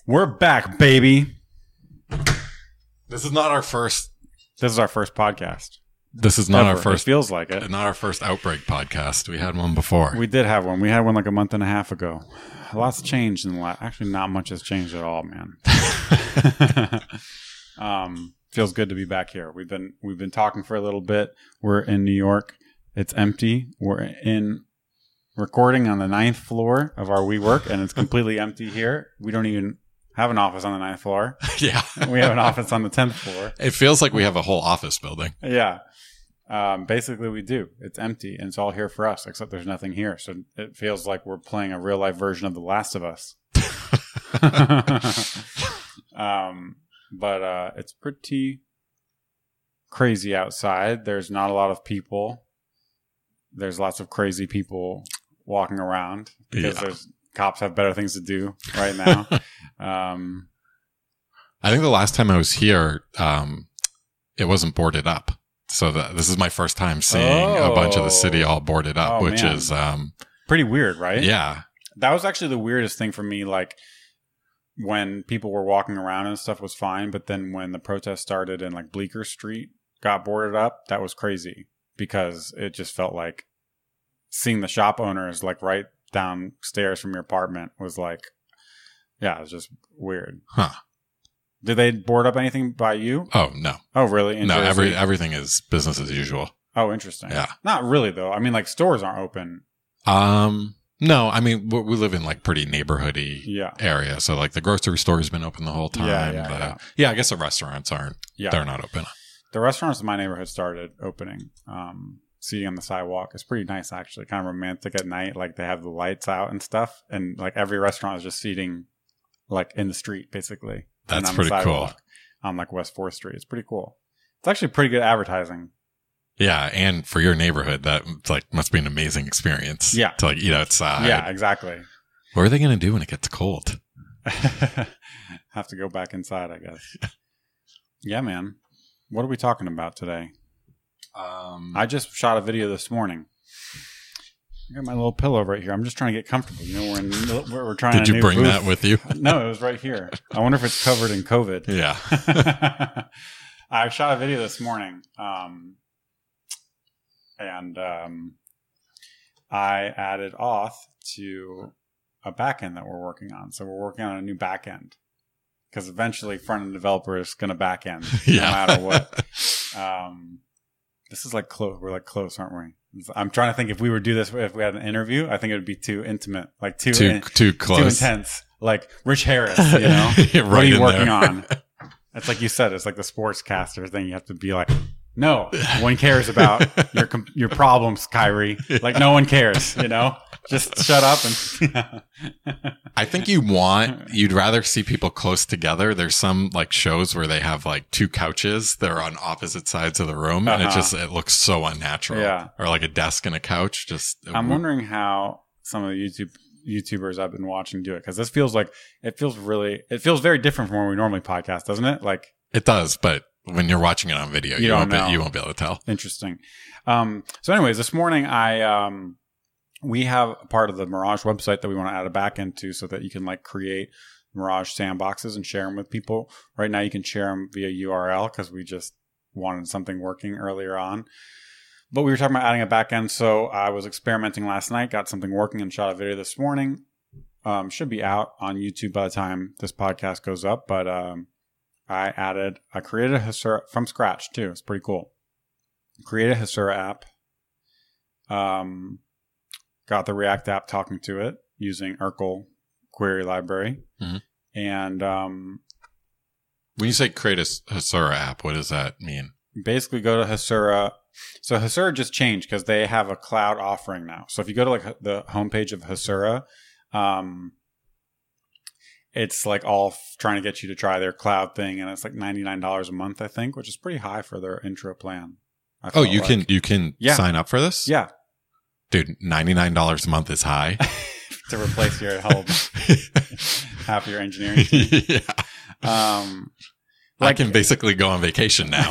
We're back, baby. This is not our first. This is our first podcast. This is not Ever. our first. It feels like it. Not our first outbreak podcast. We had one before. We did have one. We had one like a month and a half ago. Lots changed in the last. Actually, not much has changed at all, man. Feels good to be back here. We've been talking for a little bit. We're in New York. It's empty. We're in recording on the 9th floor of our WeWork, and it's completely empty here. We don't even have an office on the 9th floor. Yeah. We have an office on the 10th floor. It feels like we have a whole office building. Yeah. Basically, we do. It's empty, and it's all here for us, except there's nothing here. So it feels like we're playing a real-life version of The Last of Us. But it's pretty crazy outside. There's not a lot of people. There's lots of crazy people walking around because there's cops have better things to do right now. I think the last time I was here, it wasn't boarded up. So this is my first time seeing a bunch of the city all boarded up, which is pretty weird, right? Yeah. That was actually the weirdest thing for me. Like when people were walking around and stuff was fine, but then when the protest started and like Bleecker Street got boarded up, that was crazy because it just felt like seeing the shop owners like right downstairs from your apartment was like, yeah, it was just weird. Huh. Did they board up anything by you? Oh, no. Oh, really? No, everything is business as usual. Oh, interesting. Yeah. Not really, though. I mean, like, stores aren't open. No, I mean, we live in, like, pretty neighborhoody area. So, like, the grocery store has been open the whole time. Yeah, I guess the restaurants aren't. Yeah. They're not open. The restaurants in my neighborhood started opening. Seating on the sidewalk. It's pretty nice, actually. Kind of romantic at night. Like, they have the lights out and stuff. And, like, every restaurant is just seating, like, in the street, basically. That's pretty cool. On like West 4th Street. It's pretty cool. It's actually pretty good advertising. Yeah, and for your neighborhood, that like must be an amazing experience. Yeah. To like eat outside. Yeah, exactly. What are they going to do when it gets cold? Have to go back inside, I guess. Yeah, man. What are we talking about today? I just shot a video this morning. I got my little pillow right here. I'm just trying to get comfortable. You know, we're trying. Did you bring that with you? No, it was right here. I wonder if it's covered in COVID. Yeah. I shot a video this morning, and I added auth to a backend that we're working on. So we're working on a new backend because eventually front-end developer is going to backend no matter what. This is like close. We're like close, aren't we? I'm trying to think if we would do this if we had an interview. I think it would be too intimate, like too close, too intense. Like Rich Harris, you know. Right, what are you working on? It's like you said. It's like the sportscaster thing. You have to be like, no one cares about your problems, Kyrie. Like no one cares, you know. Just shut up and. I think you'd rather see people close together. There's some like shows where they have like two couches that are on opposite sides of the room, and it looks so unnatural. Yeah, or like a desk and a couch. I'm wondering how some of the YouTubers I've been watching do it because this feels like it feels very different from when we normally podcast, doesn't it? Like it does, but when you're watching it on video, you won't be able to tell. Interesting. So, anyways, this morning we have a part of the Mirage website that we want to add a backend to so that you can like create Mirage sandboxes and share them with people. Right now you can share them via URL because we just wanted something working earlier on. But we were talking about adding a backend. So I was experimenting last night, got something working and shot a video this morning. Should be out on YouTube by the time this podcast goes up. But I created a Hasura from scratch too. It's pretty cool. Created a Hasura app. Got the React app talking to it using Urkel query library. Mm-hmm. And when you say create a Hasura app, what does that mean? Basically go to Hasura. So Hasura just changed because they have a cloud offering now. So if you go to like the homepage of Hasura, it's like all trying to get you to try their cloud thing. And it's like $99 a month, I think, which is pretty high for their intro plan. Oh, you can sign up for this? Yeah. Dude, $99 a month is high. To replace your whole half your engineering team. Yeah. I can basically go on vacation now.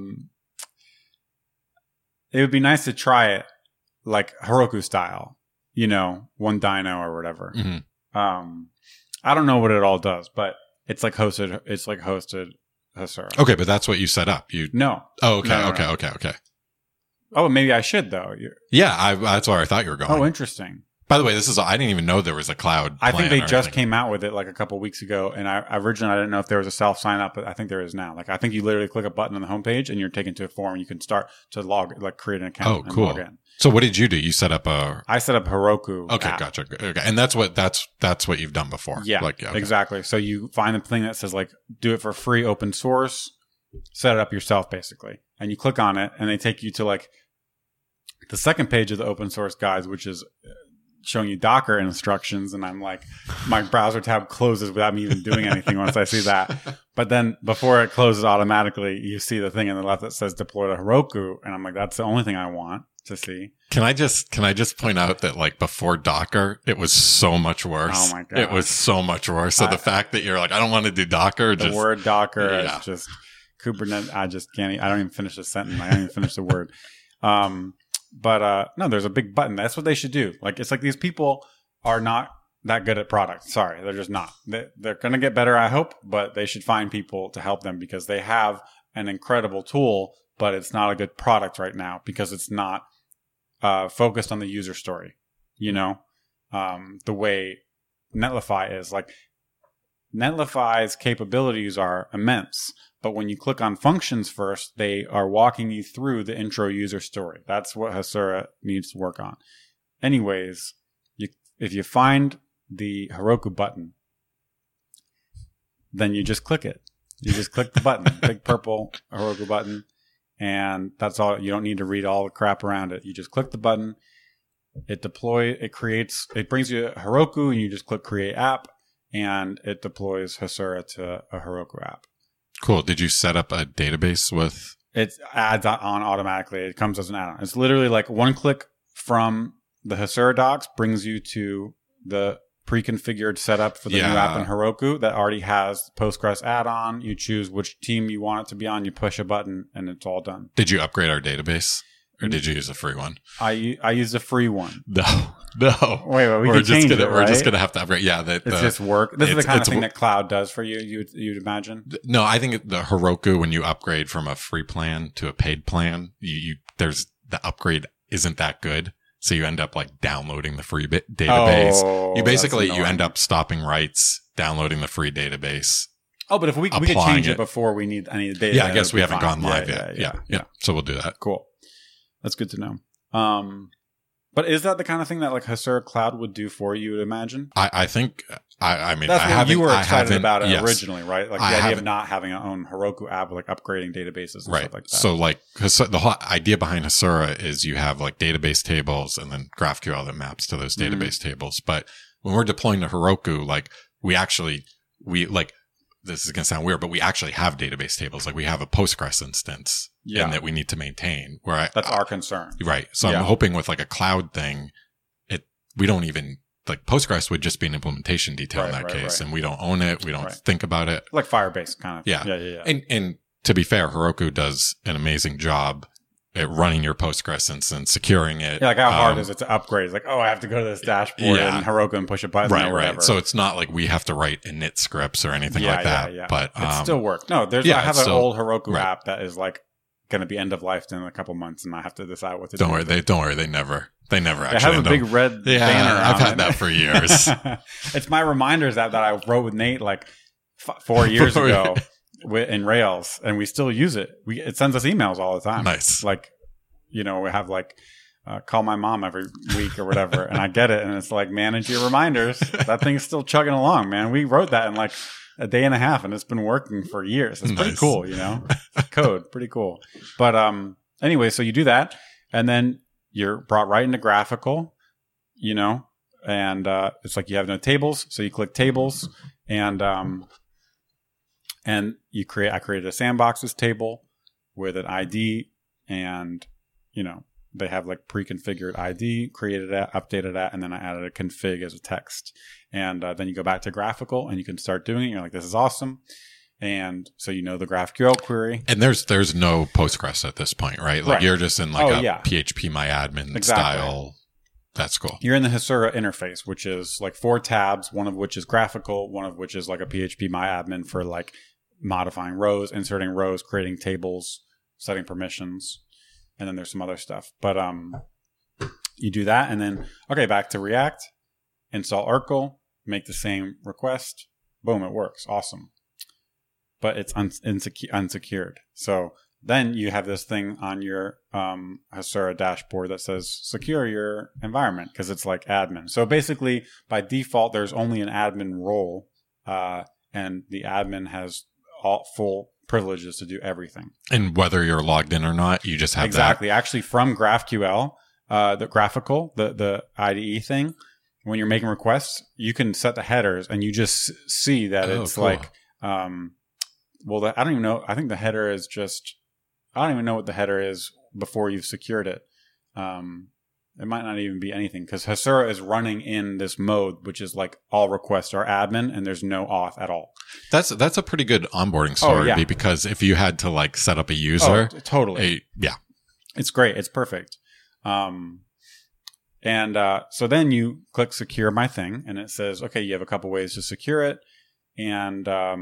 It would be nice to try it like Heroku style. one dyno or whatever. Mm-hmm. I don't know what it all does, but it's like hosted Hasura. Okay, but that's what you set up. No. Oh, okay, No. Okay. Oh, maybe I should though. Yeah, that's where I thought you were going. Oh, interesting. By the way, I didn't even know there was a cloud. I think they just came out with it like a couple weeks ago, and I originally didn't know if there was a self sign up, but I think there is now. Like I think you literally click a button on the homepage and you're taken to a form. And you can start to create an account. Oh, cool. Log in. So what did you do? You set up I set up Heroku. Okay, app. gotcha. Okay, and that's what you've done before. Yeah, okay. Exactly. So you find the thing that says like do it for free, open source, set it up yourself basically, and you click on it, and they take you to like the second page of the open source guides, which is showing you Docker instructions, and I'm like, my browser tab closes without me even doing anything once I see that. But then before it closes automatically, you see the thing on the left that says deploy to Heroku, and I'm like, that's the only thing I want to see. Can I just point out that like before Docker, it was so much worse. Oh my god, it was so much worse. So the fact that you're like, I don't want to do Docker, the word Docker is just Kubernetes. I just can't. I don't even finish the sentence. I don't even finish the word. But no, there's a big button. That's what they should do. Like, it's like these people are not that good at products. Sorry, they're just not. They're going to get better, I hope, but they should find people to help them because they have an incredible tool, but it's not a good product right now because it's not focused on the user story. The way Netlify is. Like, Netlify's capabilities are immense. But when you click on functions first, they are walking you through the intro user story. That's what Hasura needs to work on. Anyways, if you find the Heroku button, then you just click it. You just click the button, big purple Heroku button, and that's all. You don't need to read all the crap around it. You just click the button. It brings you Heroku, and you just click create app, and it deploys Hasura to a Heroku app. Cool. Did you set up a database with? It adds on automatically. It comes as an add-on. It's literally like one click from the Hasura docs brings you to the pre-configured setup for the new app in Heroku that already has Postgres add-on. You choose which team you want it to be on. You push a button, and it's all done. Did you upgrade our database? Or did you use a free one? I used a free one. No. Wait, we can change it, right? We're just going to have to upgrade. Yeah. It's just work. This is the kind of thing that cloud does for you, you'd imagine? No, I think the Heroku, when you upgrade from a free plan to a paid plan, the upgrade isn't that good. So you end up like downloading the free database. Oh, you end up stopping writes, downloading the free database. Oh, but if we could change it before we need any data. Yeah, I guess we haven't gone live yet. Yeah. So we'll do that. Cool. That's good to know. But is that the kind of thing that like Hasura Cloud would do for you, you'd imagine? I think, I mean, that's what you were excited about it yes. originally, right? Like the idea of not having our own Heroku app, like upgrading databases and stuff like that. So like the whole idea behind Hasura is you have like database tables and then GraphQL that maps to those database tables. But when we're deploying to Heroku, like this is going to sound weird, but we actually have database tables. Like we have a Postgres instance and that we need to maintain. That's our concern. Right. So I'm hoping with like a cloud thing, we don't even, like Postgres would just be an implementation detail in that case. And we don't own it. We don't think about it. Like Firebase kind of. Yeah. And to be fair, Heroku does an amazing job at running your Postgres instance, securing it. Yeah, like how hard is it to upgrade? It's like, oh, I have to go to this dashboard in Heroku and push a button or whatever. Right. So it's not like we have to write init scripts or anything like that. Yeah. But it still works. No, I have an old Heroku app that is like going to be end of life in a couple months, and I have to decide what to do. Don't worry. They never actually. They have a big red banner. I've had that for years. It's my reminders app that I wrote with Nate like 4 years ago in Rails, and we still use it. It sends us emails all the time. Nice. Like, we have like call my mom every week or whatever, and I get it, and it's like manage your reminders. That thing's still chugging along, man. We wrote that in like a day and a half, and it's been working for years. It's pretty cool, code, pretty cool. But anyway, so you do that, and then you're brought right into graphical, and it's like you have no tables, so you click tables, and I created a sandboxes table with an ID, and they have like pre-configured ID, created that, updated that, and then I added a config as a text. And then you go back to graphical and you can start doing it. You're like, this is awesome. And so the GraphQL query. And there's no Postgres at this point, right? Like you're just in like PHP MyAdmin style. That's cool. You're in the Hasura interface, which is like 4 tabs, one of which is graphical, one of which is like a PHP MyAdmin for like modifying rows, inserting rows, creating tables, setting permissions, and then there's some other stuff. But you do that, and then, okay, back to React, install Urkel, make the same request, boom, it works. Awesome. But it's unsecured. So then you have this thing on your Hasura dashboard that says secure your environment because it's like admin. So basically, by default, there's only an admin role, and the admin has all full privileges to do everything. And whether you're logged in or not, you just have exactly. Actually, from GraphQL, the graphical, the IDE thing, when you're making requests, you can set the headers, and you just see that it's cool. Like, I don't even know. I think the header is just. I don't even know what the header is before you've secured it. It might not even be anything because Hasura is running in this mode, which is like all requests are admin and there's no auth at all. That's a pretty good onboarding story because if you had to like set up a user, totally, it's great, it's perfect. So then you click secure my thing, and it says, okay, you have a couple ways to secure it, and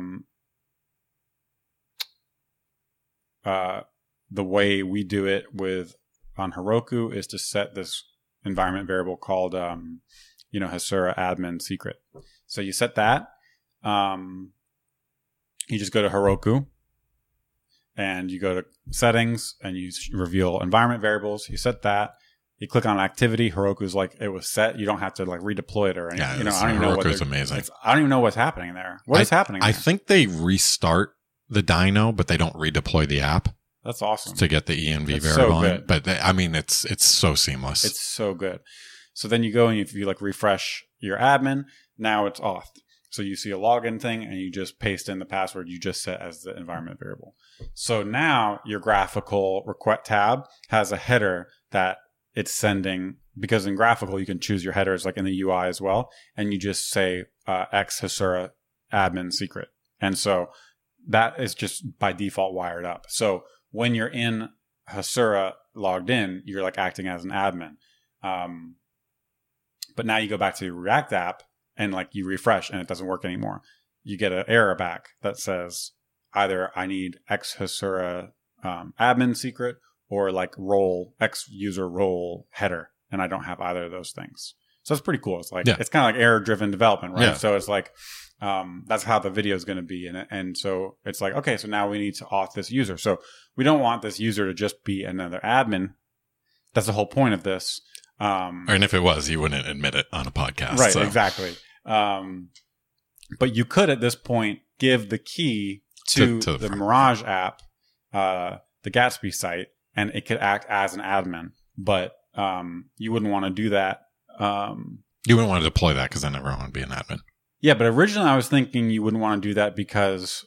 the way we do it on Heroku is to set this environment variable called, Hasura admin secret. So you set that. You just go to Heroku and you go to settings and you reveal environment variables. You set that. You click on activity. Heroku's like, it was set. You don't have to like redeploy it or anything. Yeah, I don't even know Heroku's amazing. I don't even know what's happening there. What is happening there? I think they restart the dyno, but they don't redeploy the app. That's awesome. To get the env variable in. But it's so seamless. It's so good. So then you go and if you like refresh your admin, now it's auth. So you see a login thing and you just paste in the password you just set as the environment variable. So now your graphical request tab has a header that it's sending, because in graphical you can choose your headers like in the UI as well. And you just say X Hasura admin secret. And so that is just by default wired up. So when you're in Hasura logged in, you're like acting as an admin. But now you go back to your React app and like you refresh and it doesn't work anymore. You get an error back that says either I need X Hasura admin secret or like X user role header. And I don't have either of those things. So it's pretty cool. It's like, it's kind of like error driven development, right? Yeah. So it's like, that's how the video is going to be in it. And so it's like, okay, so now we need to auth this user. So we don't want this user to just be another admin. That's the whole point of this. And if it was, you wouldn't admit it on a podcast. Right, so. Exactly. But you could at this point give the key to the Mirage app, the Gatsby site, and it could act as an admin. But you wouldn't want to do that. You wouldn't want to deploy that because then everyone would be an admin. Yeah, but originally I was thinking you wouldn't want to do that because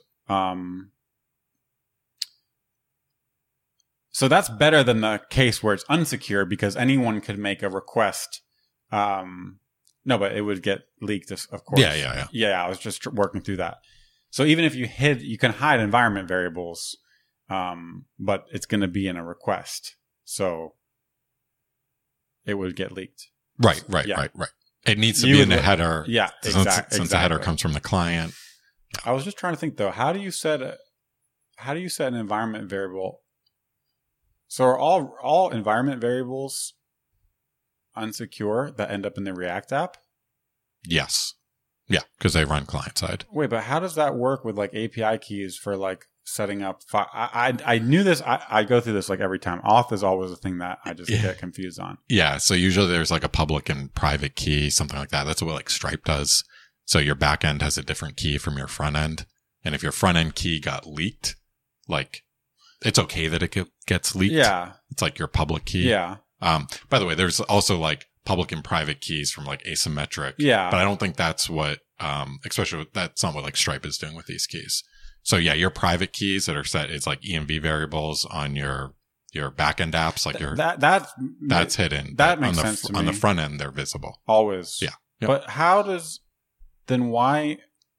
so that's better than the case where it's unsecure because anyone could make a request. No, but it would get leaked, of course. Yeah, I was just working through that. So even if you can hide environment variables, but it's going to be in a request. So it would get leaked. Right. It needs to be in the header. Yeah, exactly. Since the header comes from the client. I was just trying to think though, how do you set an environment variable? So are all environment variables unsecure that end up in the React app? Yes. Yeah, because they run client side. Wait, but how does that work with like API keys for like setting up? I knew this. I go through this like every time. Auth is always a thing that I just get confused on. Yeah, so usually there's like a public and private key, something like that. That's what like Stripe does. So your back end has a different key from your front end. And if your front end key got leaked, like it's okay that it gets leaked. Yeah. It's like your public key. Yeah. By the way, there's also like public and private keys from like asymmetric. Yeah. But I don't think that's what, especially that's not what like Stripe is doing with these keys. So yeah, your private keys that are set, it's like env variables on your backend apps, like that's hidden. That makes sense to me. On the front end, they're visible. Always. Yeah. Yep. But why?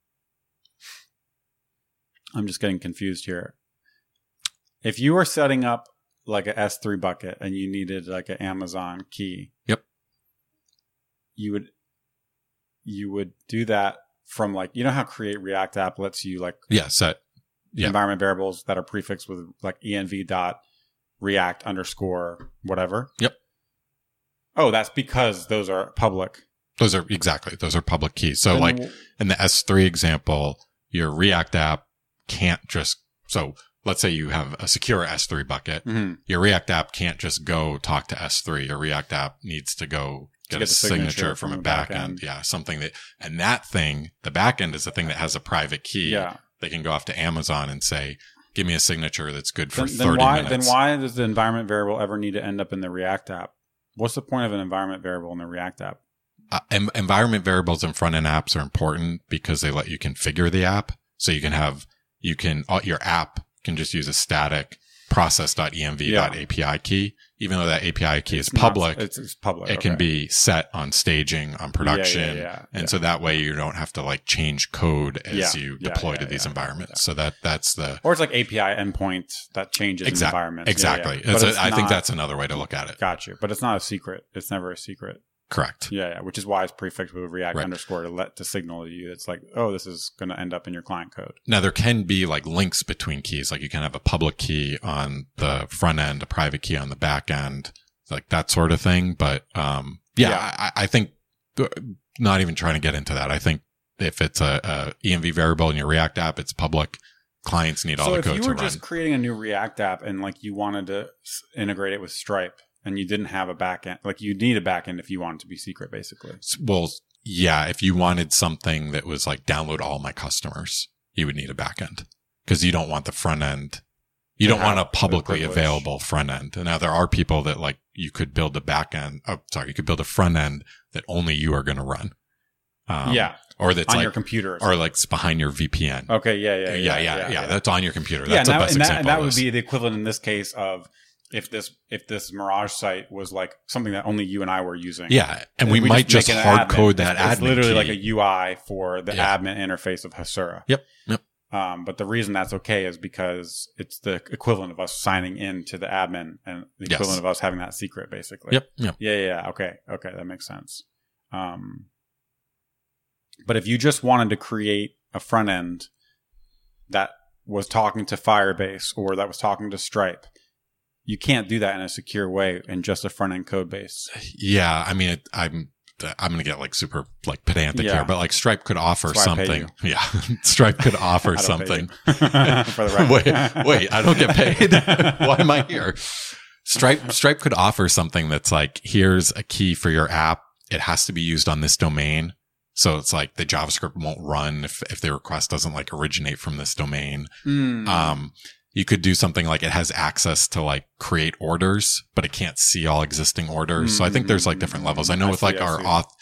I'm just getting confused here. If you were setting up like a S3 bucket and you needed like an Amazon key. Yep. you would do that from like, you know how Create React App lets you like set environment variables that are prefixed with like env.react _ whatever. Yep. Oh, that's because those are public. Those are public keys. So like in the S3 example, your React app can't just, so let's say you have a secure S3 bucket. Mm-hmm. Your React app can't just go talk to S3. Your React app needs to go get a signature from a backend. Yeah. Something that, and that thing, the backend is the thing that has a private key. Yeah. They can go off to Amazon and say, give me a signature that's good for 30 minutes. Then why does the environment variable ever need to end up in the React app? What's the point of an environment variable in the React app? Environment variables in front-end apps are important because they let you configure the app. So your app can just use a static process.env.api key. Even though that API key is public, it's public. It can be set on staging, on production. So that way you don't have to like change code as you deploy to these environments. So that's or it's like API endpoint that changes environments. Exactly. I think that's another way to look at it. Got you. But it's not a secret. It's never a secret. Correct. Yeah. Which is why it's prefixed with React _ to signal to you. It's like, oh, this is going to end up in your client code. Now there can be like links between keys. Like you can have a public key on the front end, a private key on the back end, like that sort of thing. But, I think not even trying to get into that. I think if it's a env variable in your React app, it's public. Clients need all the code to run. So if you were just creating a new React app and like you wanted to integrate it with Stripe, and you didn't have a backend, like you need a backend if you want it to be secret, basically. Well, yeah, if you wanted something that was like download all my customers, you would need a backend because you don't want the front end. You don't want a publicly available front end. And now there are people that like you could build a backend. You could build a front end that only you are going to run. Or that's on your computer, or like it's behind your VPN. Okay, yeah. That's on your computer. That's the best example. That would be the equivalent in this case of. If this Mirage site was like something that only you and I were using. Yeah. And we might just hard code that admin. It's literally like a UI for the admin interface of Hasura. Yep. But the reason that's okay is because it's the equivalent of us signing in to the admin and the equivalent of us having that secret, basically. Yep. Yeah. Okay. That makes sense. But if you just wanted to create a front end that was talking to Firebase or that was talking to Stripe, you can't do that in a secure way in just a front end code base. Yeah, I mean, I'm going to get like super like pedantic here, but like Stripe could offer something. Yeah, Stripe could offer something. For the record. wait, I don't get paid. Why am I here? Stripe could offer something that's like, here's a key for your app. It has to be used on this domain. So it's like the JavaScript won't run if the request doesn't like originate from this domain. You could do something like it has access to like create orders, but it can't see all existing orders. So I think there's like different levels. I know with like our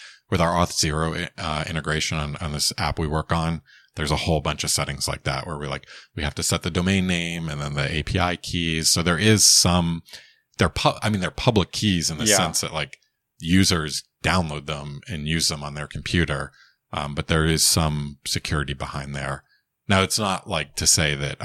Auth0 integration on this app we work on, there's a whole bunch of settings like that where we have to set the domain name and then the API keys. So there is some, they're public keys in the sense that like users download them and use them on their computer. But there is some security behind there. Now it's not like to say that,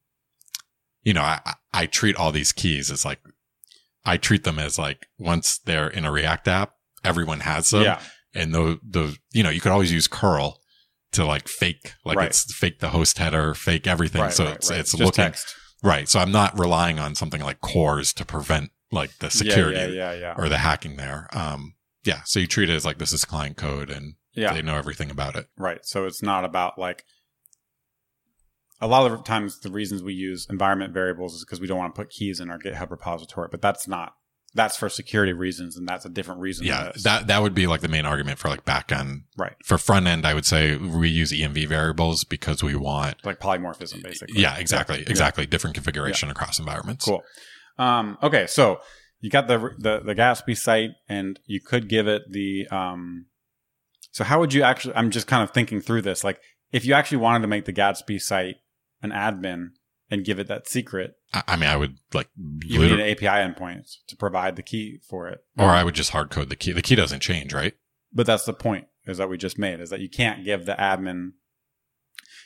I treat all these keys as like, I treat them as like once they're in a React app, everyone has them. Yeah. And you could always use curl to like fake, it's fake the host header, fake everything. It's just looking text. Right. So I'm not relying on something like CORS to prevent like the security or the hacking there. So you treat it as like this is client code and they know everything about it. Right. So it's not about like, a lot of the times the reasons we use environment variables is because we don't want to put keys in our GitHub repository, but that's for security reasons, and that's a different reason. Yeah, that would be like the main argument for like back end. Right. For front end, I would say we use env variables because we want like polymorphism, basically. Yeah, exactly. Different configuration across environments. Cool. Okay, so you got the Gatsby site, and you could give it the. So how would you actually? I'm just kind of thinking through this. Like, if you actually wanted to make the Gatsby site an admin and give it that secret. I mean, I would like... You need an API endpoint to provide the key for it. Or I would just hard code the key. The key doesn't change, right? But that's the point is that we just made, is that you can't give the admin...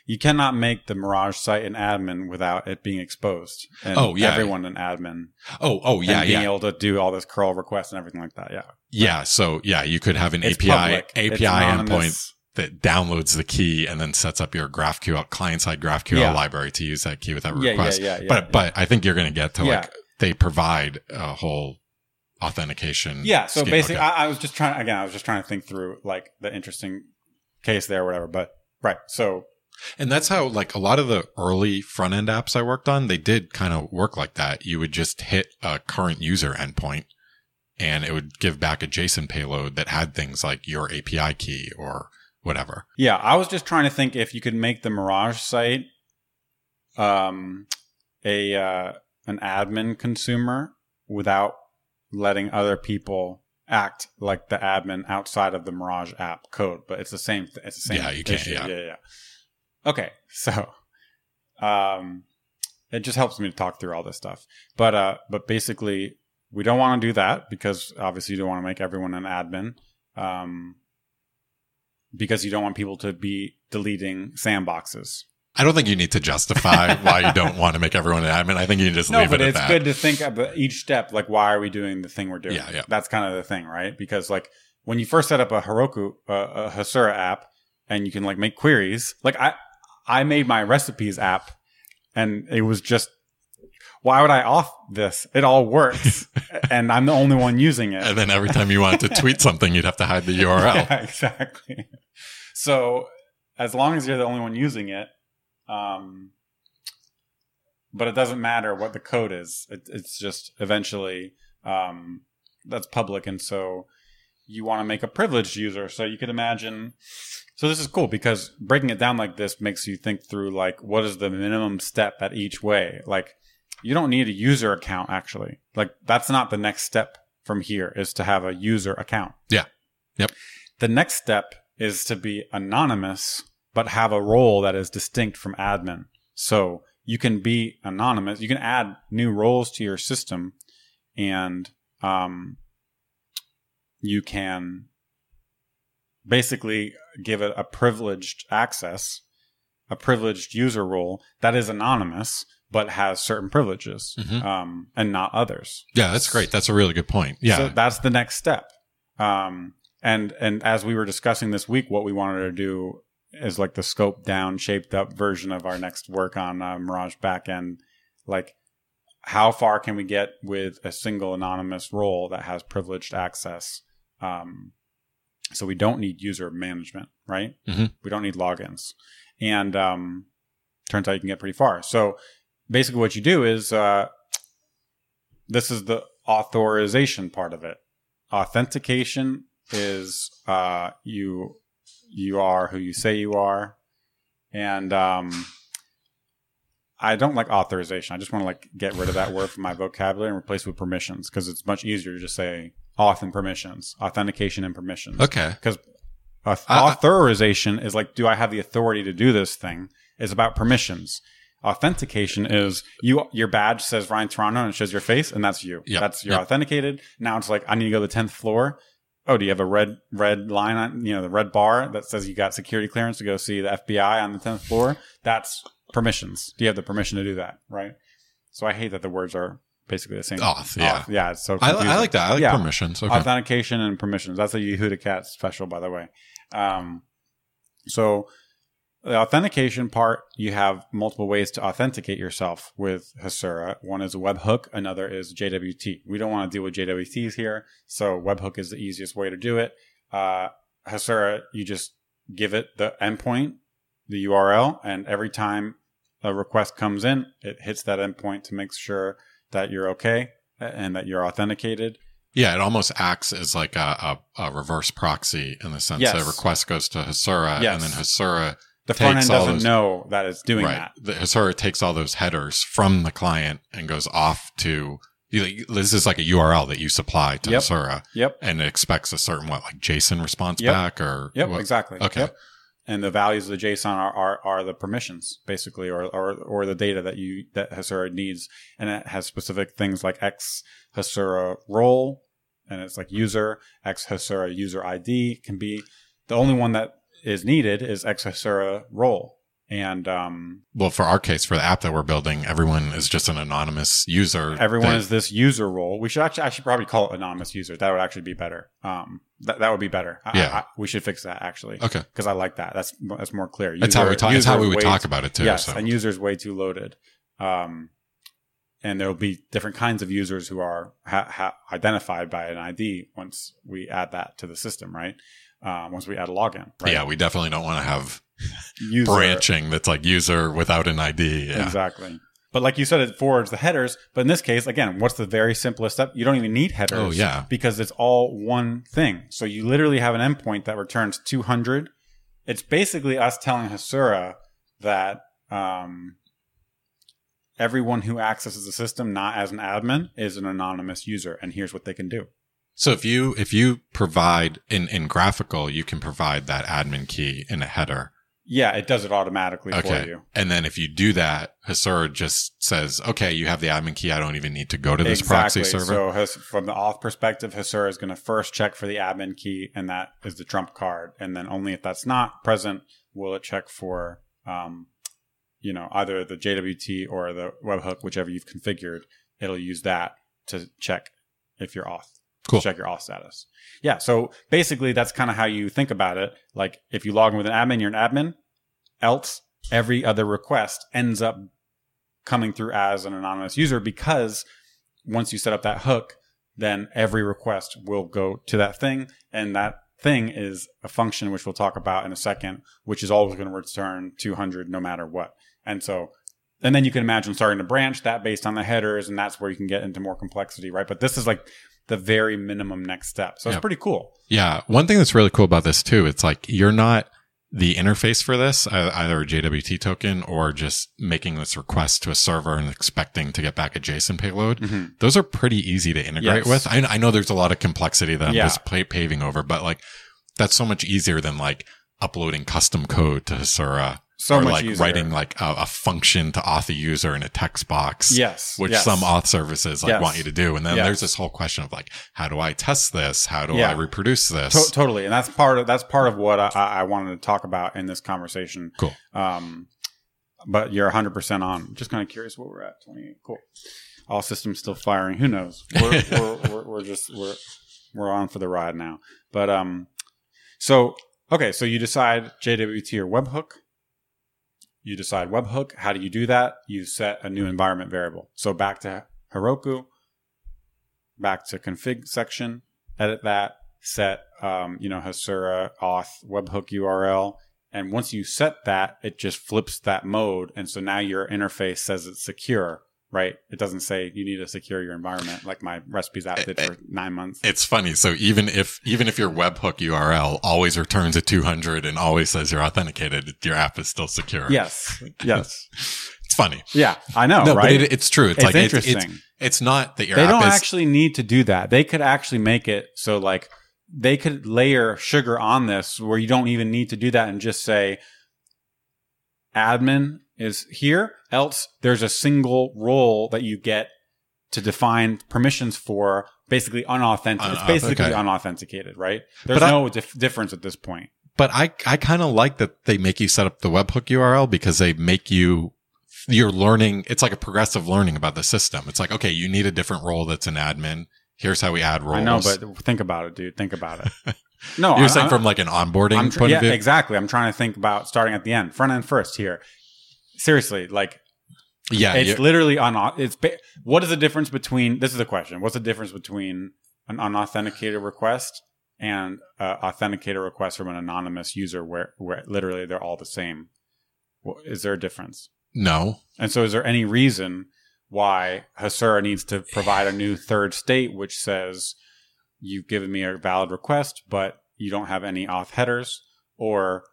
you cannot make the Mirage site an admin without it being exposed. And everyone an admin. And being able to do all this curl requests and everything like that. Yeah. Yeah. So you could have an API endpoint that downloads the key and then sets up your GraphQL client-side GraphQL library to use that key without request. But I think you're going to get to like they provide a whole authentication. Yeah. So basically, I was just trying to think through like the interesting case there, or whatever. But right. So. And that's how like a lot of the early front end apps I worked on, they did kind of work like that. You would just hit a current user endpoint and it would give back a JSON payload that had things like your API key or whatever. Yeah, I was just trying to think if you could make the Mirage site an admin consumer without letting other people act like the admin outside of the Mirage app code, but it's the same. It's the same. Yeah, you can. Yeah. Okay, so it just helps me to talk through all this stuff. But basically, we don't want to do that because obviously you don't want to make everyone an admin. Because you don't want people to be deleting sandboxes. I don't think you need to justify why you don't want to make everyone an admin. I think you just leave it at that. No, but it's good to think about each step, like why are we doing the thing we're doing? Yeah. That's kind of the thing, right? Because like when you first set up a Heroku, a Hasura app, and you can like make queries, like I made my recipes app, and it was just, why would I off this? It all works, and I'm the only one using it. And then every time you wanted to tweet something, you'd have to hide the URL. Yeah, exactly. So as long as you're the only one using it, but it doesn't matter what the code is. It's just eventually that's public, and so you want to make a privileged user. So you could imagine. So this is cool because breaking it down like this makes you think through like what is the minimum step at each way. Like you don't need a user account actually. Like that's not the next step from here is to have a user account. Yeah. Yep. The next step is to be anonymous, but have a role that is distinct from admin. So you can be anonymous. You can add new roles to your system, and you can basically give it a privileged access, a privileged user role that is anonymous, but has certain privileges, and not others. Yeah, that's great. That's a really good point. Yeah. So that's the next step. And as we were discussing this week, what we wanted to do is like the scoped down, shaped up version of our next work on Mirage backend. Like, how far can we get with a single anonymous role that has privileged access? So we don't need user management, right? Mm-hmm. We don't need logins. And turns out you can get pretty far. So basically what you do is this is the authorization part of it. Authentication is you are who you say you are. And I don't like authorization. I just want to like get rid of that word from my vocabulary and replace it with permissions, because it's much easier to just say auth and permissions, authentication and permissions. Okay. Because authorization is like, do I have the authority to do this thing? It's about permissions. Authentication is your badge says Ryan Toronto and it shows your face, and that's you. Yep. You're authenticated. Now it's like, I need to go to the 10th floor. Oh, do you have a red line on, the red bar that says you got security clearance to go see the FBI on the 10th floor? That's permissions. Do you have the permission to do that? Right. So I hate that the words are basically the same. Auth, yeah. Yeah. It's so I confusing. like that. I like permissions. Okay. Authentication and permissions. That's a Yehuda Cat special, by the way. So the authentication part, you have multiple ways to authenticate yourself with Hasura. One is a webhook. Another is JWT. We don't want to deal with JWTs here. So webhook is the easiest way to do it. Hasura, you just give it the endpoint, the URL, and every time a request comes in, it hits that endpoint to make sure that you're okay and that you're authenticated. Yeah, it almost acts as like a reverse proxy in the sense that a request goes to Hasura, and then Hasura the front end doesn't know that it's doing that. The Hasura takes all those headers from the client and goes off to, this is like a URL that you supply to Hasura. Yep. And it expects a certain, like JSON response back or? Yep, exactly. Okay. Yep. And the values of the JSON are the permissions, basically, or the data that Hasura needs. And it has specific things like X Hasura role, and it's like user, X Hasura user ID can be the only one that is needed is X Hasura role. And well, for our case, for the app that we're building, everyone is just an anonymous user. Everyone is this user role. We should actually probably call it anonymous user. That would actually be better. That would be better. We should fix that actually. Okay, because I like that. That's more clear. That's how we talk. It's how we would talk about it too. Yes, and user's way too loaded. And there will be different kinds of users who are identified by an ID once we add that to the system, right? Once we add a login. Right? Yeah, we definitely don't want to have branching that's like user without an ID. Yeah. Exactly. But like you said, it forwards the headers. But in this case, again, what's the very simplest step? You don't even need headers. Oh, yeah. Because it's all one thing. So you literally have an endpoint that returns 200. It's basically us telling Hasura that everyone who accesses the system, not as an admin, is an anonymous user. And here's what they can do. So if you provide in graphical, you can provide that admin key in a header. Yeah, it does it automatically for you. And then if you do that, Hasura just says, okay, you have the admin key. I don't even need to go to this proxy server. So from the auth perspective, Hasura is going to first check for the admin key, and that is the trump card. And then only if that's not present will it check for, either the JWT or the webhook, whichever you've configured. It'll use that to check if you're auth. Cool. Check your auth status. Yeah. So basically that's kind of how you think about it. Like if you log in with an admin, you're an admin. Else every other request ends up coming through as an anonymous user, because once you set up that hook, then every request will go to that thing. And that thing is a function, which we'll talk about in a second, which is always going to return 200 no matter what. And then you can imagine starting to branch that based on the headers, and that's where you can get into more complexity, right? But this is like the very minimum next step. So it's pretty cool. Yeah. One thing that's really cool about this too, it's like you're not the interface for this, either a JWT token or just making this request to a server and expecting to get back a JSON payload. Mm-hmm. Those are pretty easy to integrate with. I know there's a lot of complexity that I'm just paving over, but like that's so much easier than like uploading custom code to Hasura. So much like easier. Writing like a function to auth a user in a text box. Yes. Which some auth services want you to do. And then there's this whole question of like, how do I test this? How do I reproduce this? Totally. And that's part of what I wanted to talk about in this conversation. Cool. But you're 100% on. Just kind of curious what we're at. 28. Cool. All systems still firing. Who knows? We're on for the ride now. But so you decide JWT or webhook. You decide webhook. How do you do that? You set a new environment variable. So back to Heroku, back to config section, edit that, set, Hasura auth webhook URL. And once you set that, it just flips that mode. And so now your interface says it's secure, right? It doesn't say you need to secure your environment like my recipes app did for 9 months. It's funny. So even if your webhook URL always returns a 200 and always says you're authenticated, your app is still secure. Yes. It's funny. Yeah, I know, no, right? But it's true. It's like interesting. It's not that your app is... They don't actually need to do that. They could actually make it so like they could layer sugar on this where you don't even need to do that and just say admin is here, else there's a single role that you get to define permissions for, basically unauthenticated. It's basically unauthenticated, right? There's no difference at this point. But I kind of like that they make you set up the webhook URL because they make you're learning. It's like a progressive learning about the system. It's like, okay, you need a different role that's an admin. Here's how we add roles. I know, but think about it, dude. Think about it. No, you're saying from like an onboarding point of view? Yeah, exactly. I'm trying to think about starting at the end, front end first here. Seriously, like, it's literally what is the difference between, this is the question, what's the difference between an unauthenticated request and authenticated request from an anonymous user where literally they're all the same? Is there a difference? No. And so is there any reason why Hasura needs to provide a new third state which says you've given me a valid request, but you don't have any auth headers, or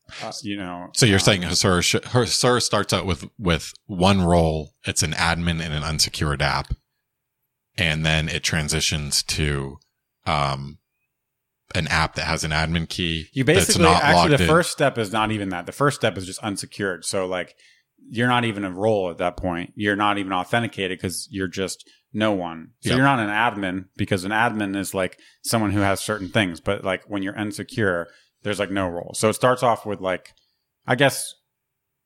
So you're saying Hasura starts out with one role. It's an admin in an unsecured app, and then it transitions to an app that has an admin key. You basically the first step is not even that. The first step is just unsecured. So like you're not even a role at that point. You're not even authenticated because you're just no one. So you're not an admin, because an admin is like someone who has certain things. But like when you're unsecure, there's like no role. So it starts off with like, I guess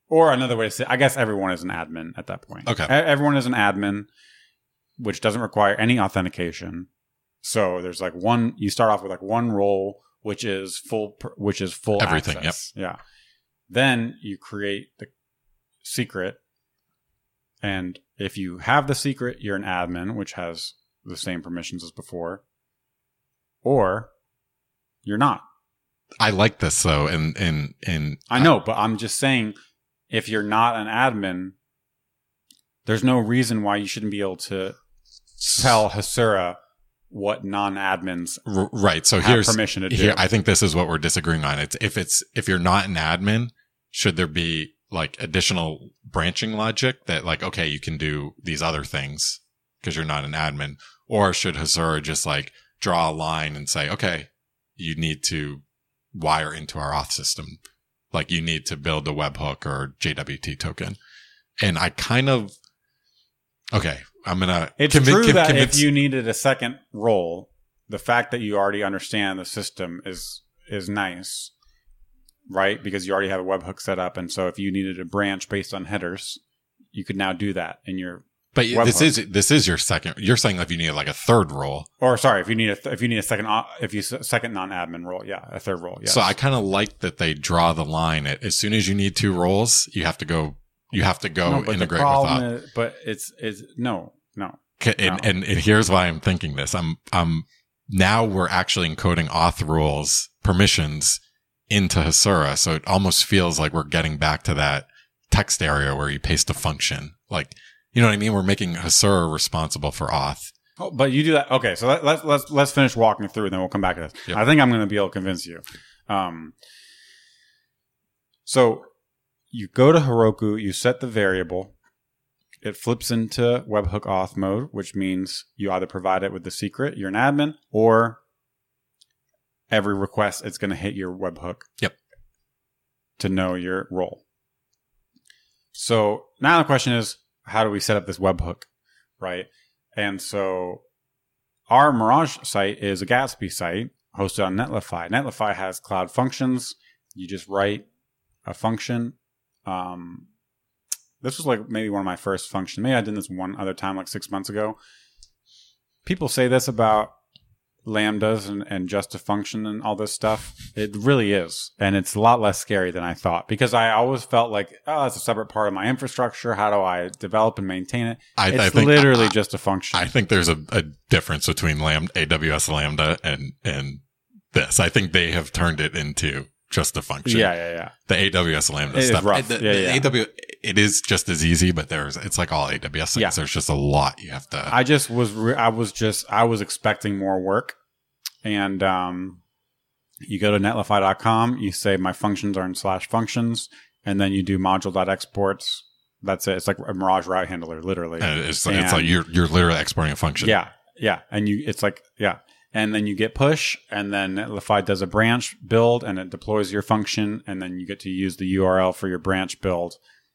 Or another way to say, I guess everyone is an admin at that point. Okay. Everyone is an admin, which doesn't require any authentication. So there's like you start off with like one role, which is full everything. access. Yep. Yeah. Then you create the secret. And if you have the secret, you're an admin, which has the same permissions as before. Or you're not. I like this though. And I know, but I'm just saying, if you're not an admin, there's no reason why you shouldn't be able to tell Hasura what non-admins right. So have permission to do. Here, I think this is what we're disagreeing on. If you're not an admin, should there be like additional branching logic that like, okay, you can do these other things because you're not an admin, or should Hasura just like draw a line and say, okay, you need to wire into our auth system. Like you need to build a webhook or JWT token. And I kind of, okay, I'm going to. It's true that if you needed a second role, the fact that you already understand the system is nice, right? Because you already have a webhook set up. And so if you needed a branch based on headers, you could now do that in your But this is your second. You're saying if you need like a third role, or sorry, if you need a second non-admin role, yeah, a third role. Yes. So I kind of like that they draw the line at as soon as you need two roles, you have to go integrate with auth. But it's no. And here's why I'm thinking this. I'm now we're actually encoding auth rules permissions into Hasura, so it almost feels like we're getting back to that text area where you paste a function, like. You know what I mean? We're making Hasura responsible for auth. Oh, but you do that. Okay, so let's finish walking through, and then we'll come back to this. Yep. I think I'm going to be able to convince you. So you go to Heroku, you set the variable. It flips into webhook auth mode, which means you either provide it with the secret, you're an admin, or every request, it's going to hit your webhook. Yep. To know your role. So now the question is, how do we set up this webhook, right? And so our Mirage site is a Gatsby site hosted on Netlify. Netlify has cloud functions. You just write a function. This was like maybe one of my first functions. Maybe I did this one other time, like 6 months ago. People say this about lambdas and just a function and all this stuff. It really is. And it's a lot less scary than I thought, because I always felt like, oh, it's a separate part of my infrastructure. How do I develop and maintain it? It's literally just a function. I think there's a difference between AWS Lambda and this. I think they have turned it into just a function. Yeah. The AWS Lambda stuff. It is just as easy, but it's like all AWS things. Yeah. There's just a lot you have to. I was expecting more work. And you go to netlify.com, you say my functions are in /functions, and then you do module.exports. That's it. It's like a Mirage route handler, literally. And it's like you're literally exporting a function. Yeah. And and then you get push, and then Netlify does a branch build, and it deploys your function, and then you get to use the URL for your branch build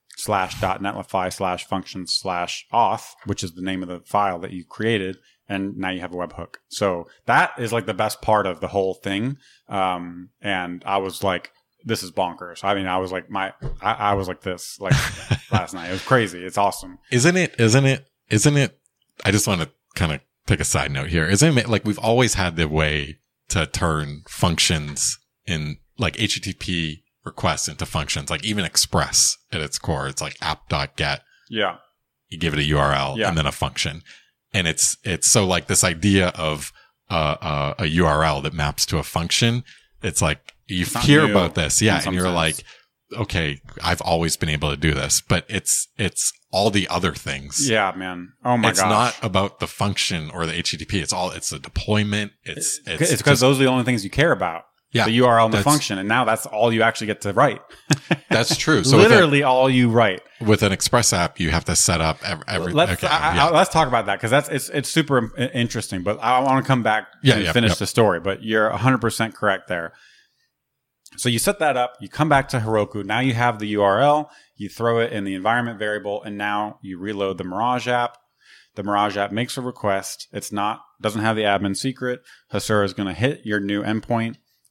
/.netlify/functions/auth, which is the name of the file that you created. And now you have a webhook. So that is like the best part of the whole thing. And I was like, this is bonkers. I mean, I was like I was like this, like last night. It was crazy. It's awesome. Isn't it? I just want to kind of take a side note here. Isn't it like we've always had the way to turn functions in like HTTP requests into functions, like even Express at its core. It's like app.get. Yeah. You give it a URL and then a function. And it's so like this idea of a URL that maps to a function. It's like you hear about this. Yeah. And you're like, okay, I've always been able to do this, but it's all the other things. Yeah, man. Oh my gosh. It's not about the function or the HTTP. It's the deployment. It's because those are the only things you care about. Yeah, the URL and the function. And now that's all you actually get to write. That's true. So literally all you write. With an Express app, you have to set up everything. Let's talk about that, because it's super interesting. But I want to come back and finish the story. But you're 100% correct there. So you set that up. You come back to Heroku. Now you have the URL. You throw it in the environment variable, and now you reload the Mirage app. The Mirage app makes a request. Doesn't have the admin secret. Hasura is going to hit your new endpoint.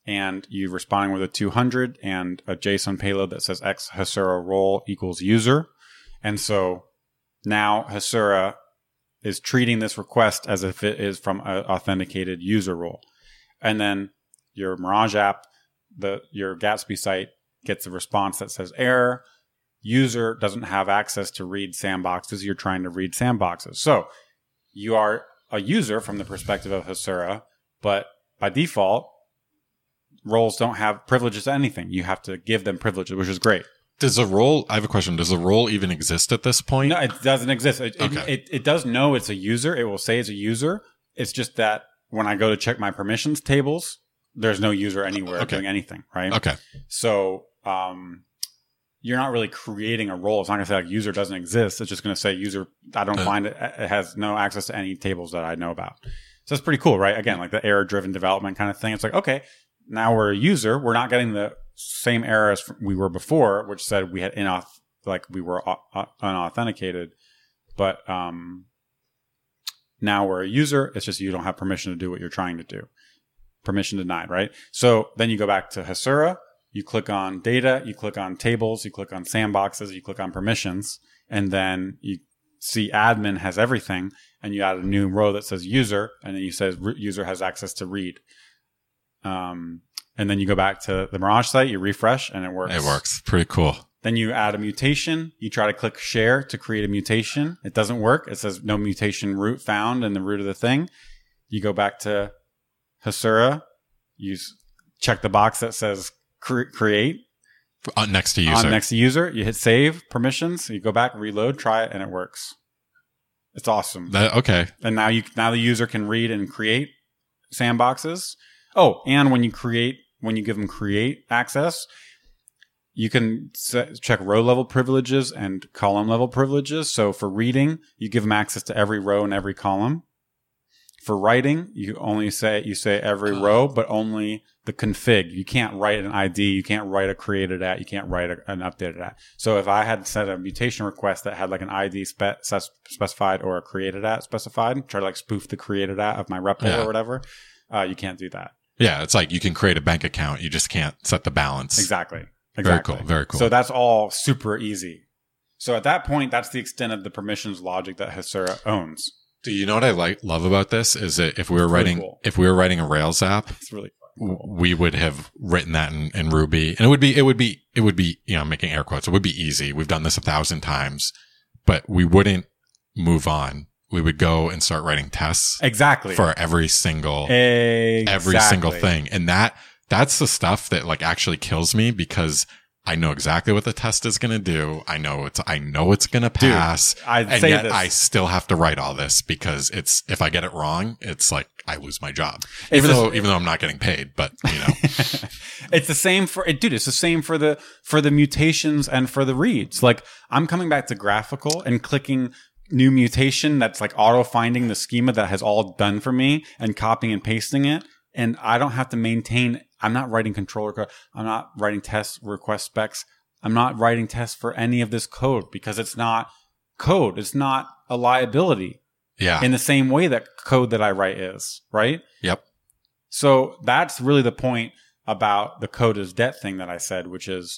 and you're responding with a 200 and a JSON payload that says X Hasura role equals user. And so now Hasura is treating this request as if it is from an authenticated user role. And then your Mirage app, your Gatsby site gets a response that says error. User doesn't have access to read sandboxes. You're trying to read sandboxes. So you are a user from the perspective of Hasura, but by default, roles don't have privileges to anything. You have to give them privileges, which is great. I have a question. Does a role even exist at this point? No, it doesn't exist. It does know it's a user. It will say it's a user. It's just that when I go to check my permissions tables, there's no user anywhere doing anything, right? Okay. So you're not really creating a role. It's not going to say like user doesn't exist. It's just going to say user, I don't find it. It has no access to any tables that I know about. So that's pretty cool, right? Again, like the error-driven development kind of thing. It's like, okay, now we're a user. We're not getting the same error as we were before, which said we had we were unauthenticated. But now we're a user. It's just you don't have permission to do what you're trying to do. Permission denied, right? So then you go back to Hasura. You click on data. You click on tables. You click on sandboxes. You click on permissions. And then you see admin has everything. And you add a new row that says user. And then you say user has access to read. And then you go back to the Mirage site, you refresh, and it works. It works. Pretty cool. Then you add a mutation. You try to click share to create a mutation. It doesn't work. It says no mutation root found in the root of the thing. You go back to Hasura. You check the box that says create. Next to user. Next to user. You hit save, permissions. You go back, reload, try it, and it works. It's awesome. Okay. And now the user can read and create sandboxes. Oh, and when you give them create access, you can check row level privileges and column level privileges. So for reading, you give them access to every row and every column. For writing, you say every row, but only the config. You can't write an ID. You can't write a created at. You can't write an updated at. So if I had set a mutation request that had like an ID specified or a created at specified, try to like spoof the created at of my REPL or whatever, you can't do that. Yeah, it's like you can create a bank account. You just can't set the balance. Exactly. Very cool. Very cool. So that's all super easy. So at that point, that's the extent of the permissions logic that Hasura owns. Do you know what I love about this? Is that if we were writing a Rails app, it's really cool. We would have written that in Ruby, and it would be I'm making air quotes. It would be easy. We've done this 1,000 times, but we wouldn't move on. We would go and start writing tests for every single thing. And that's the stuff that like actually kills me because I know exactly what the test is going to do. I know it's going to pass. Dude, I still have to write all this because if I get it wrong, it's like I lose my job. Even though I'm not getting paid, but you know. It's the same it's the same for the mutations and for the reads. Like I'm coming back to graphical and clicking new mutation that's like auto finding the schema that has all done for me and copying and pasting it. And I don't have to maintain. I'm not writing controller code. I'm not writing test request specs. I'm not writing tests for any of this code because it's not code. It's not a liability. Yeah. In the same way that code that I write is, right? Yep. So that's really the point about the code is debt thing that I said, which is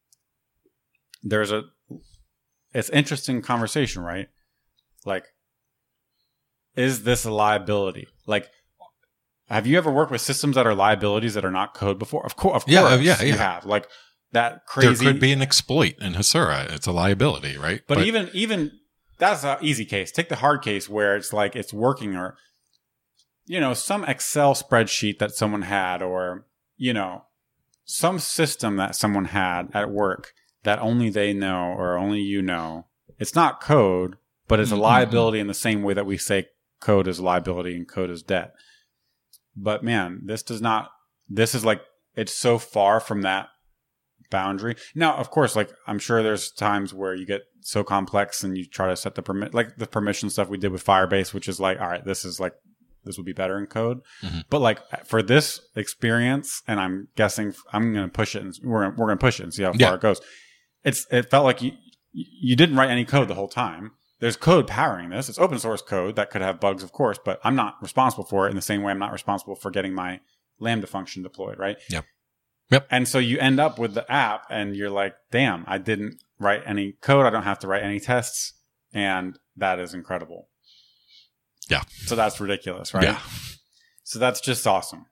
it's interesting conversation, right? Like, is this a liability? Like, have you ever worked with systems that are liabilities that are not code before? Of course, you have. Like that crazy. There could be an exploit in Hasura. It's a liability, right? But even that's an easy case. Take the hard case where it's like it's working, or some Excel spreadsheet that someone had, or some system that someone had at work that only they know or only you know. It's not code, but it's a liability in the same way that we say code is liability and code is debt. But man, this is like, it's so far from that boundary. Now, of course, like I'm sure there's times where you get so complex and you try to set like the permission stuff we did with Firebase, which is like, all right, this would be better in code. Mm-hmm. But like for this experience, and I'm guessing I'm going to push it and we're going to push it and see how far it goes. It felt like you didn't write any code the whole time. There's code powering this. It's open source code that could have bugs, of course, but I'm not responsible for it in the same way I'm not responsible for getting my Lambda function deployed, right? Yep. And so you end up with the app and you're like, damn, I didn't write any code. I don't have to write any tests. And that is incredible. Yeah. So that's ridiculous, right? Yeah. So that's just awesome.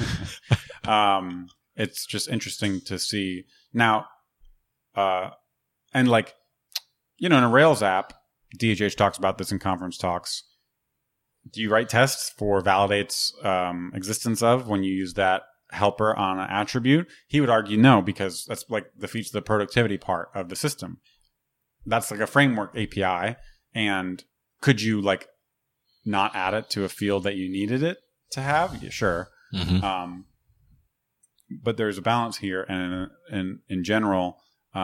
It's just interesting to see now. And like, in a Rails app, DHH talks about this in conference talks. Do you write tests for validates existence of when you use that helper on an attribute? He would argue no, because that's like the feature, the productivity part of the system. That's like a framework API. And could you like not add it to a field that you needed it to have? Yeah, sure. Mm-hmm. But there's a balance here. And in general,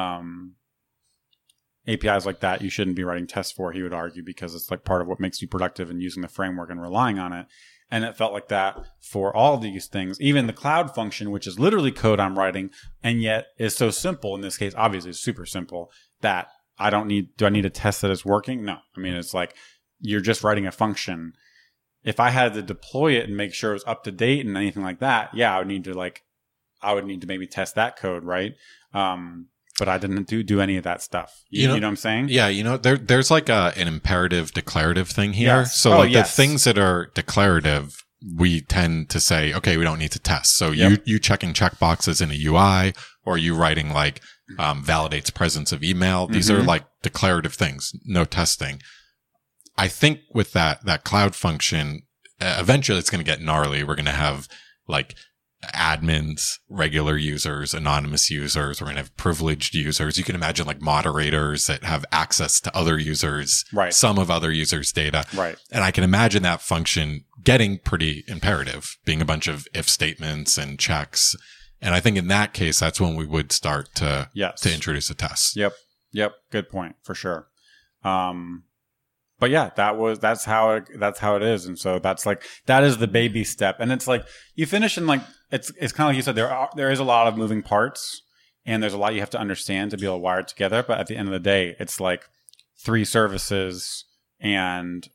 APIs like that, you shouldn't be writing tests for, he would argue, because it's like part of what makes you productive in using the framework and relying on it. And it felt like that for all these things, even the cloud function, which is literally code I'm writing and yet is so simple. In this case, obviously it's super simple that do I need a test that it's working? No. I mean, it's like you're just writing a function. If I had to deploy it and make sure it was up to date and anything like that, yeah, I would need to maybe test that code, right? But I didn't do any of that stuff. You know what I'm saying? Yeah, there's like an imperative declarative thing here. Yes. So the things that are declarative, we tend to say, okay, we don't need to test. So you checking checkboxes in a UI, or you writing like validates presence of email. These are like declarative things, no testing. I think with that cloud function, eventually it's going to get gnarly. We're going to have like admins, regular users, anonymous users. We're going to have privileged users. You can imagine like moderators that have access to other users, right, some of other users' data. Right. And I can imagine that function getting pretty imperative, being a bunch of if statements and checks. And I think in that case, that's when we would start to introduce a test. Yep. Good point, for sure. But yeah, that's how it is. And so that is the baby step. And it's like you finish and like, it's kind of like you said, there is a lot of moving parts and there's a lot you have to understand to be able to wire it together. But at the end of the day, it's like 3 services and,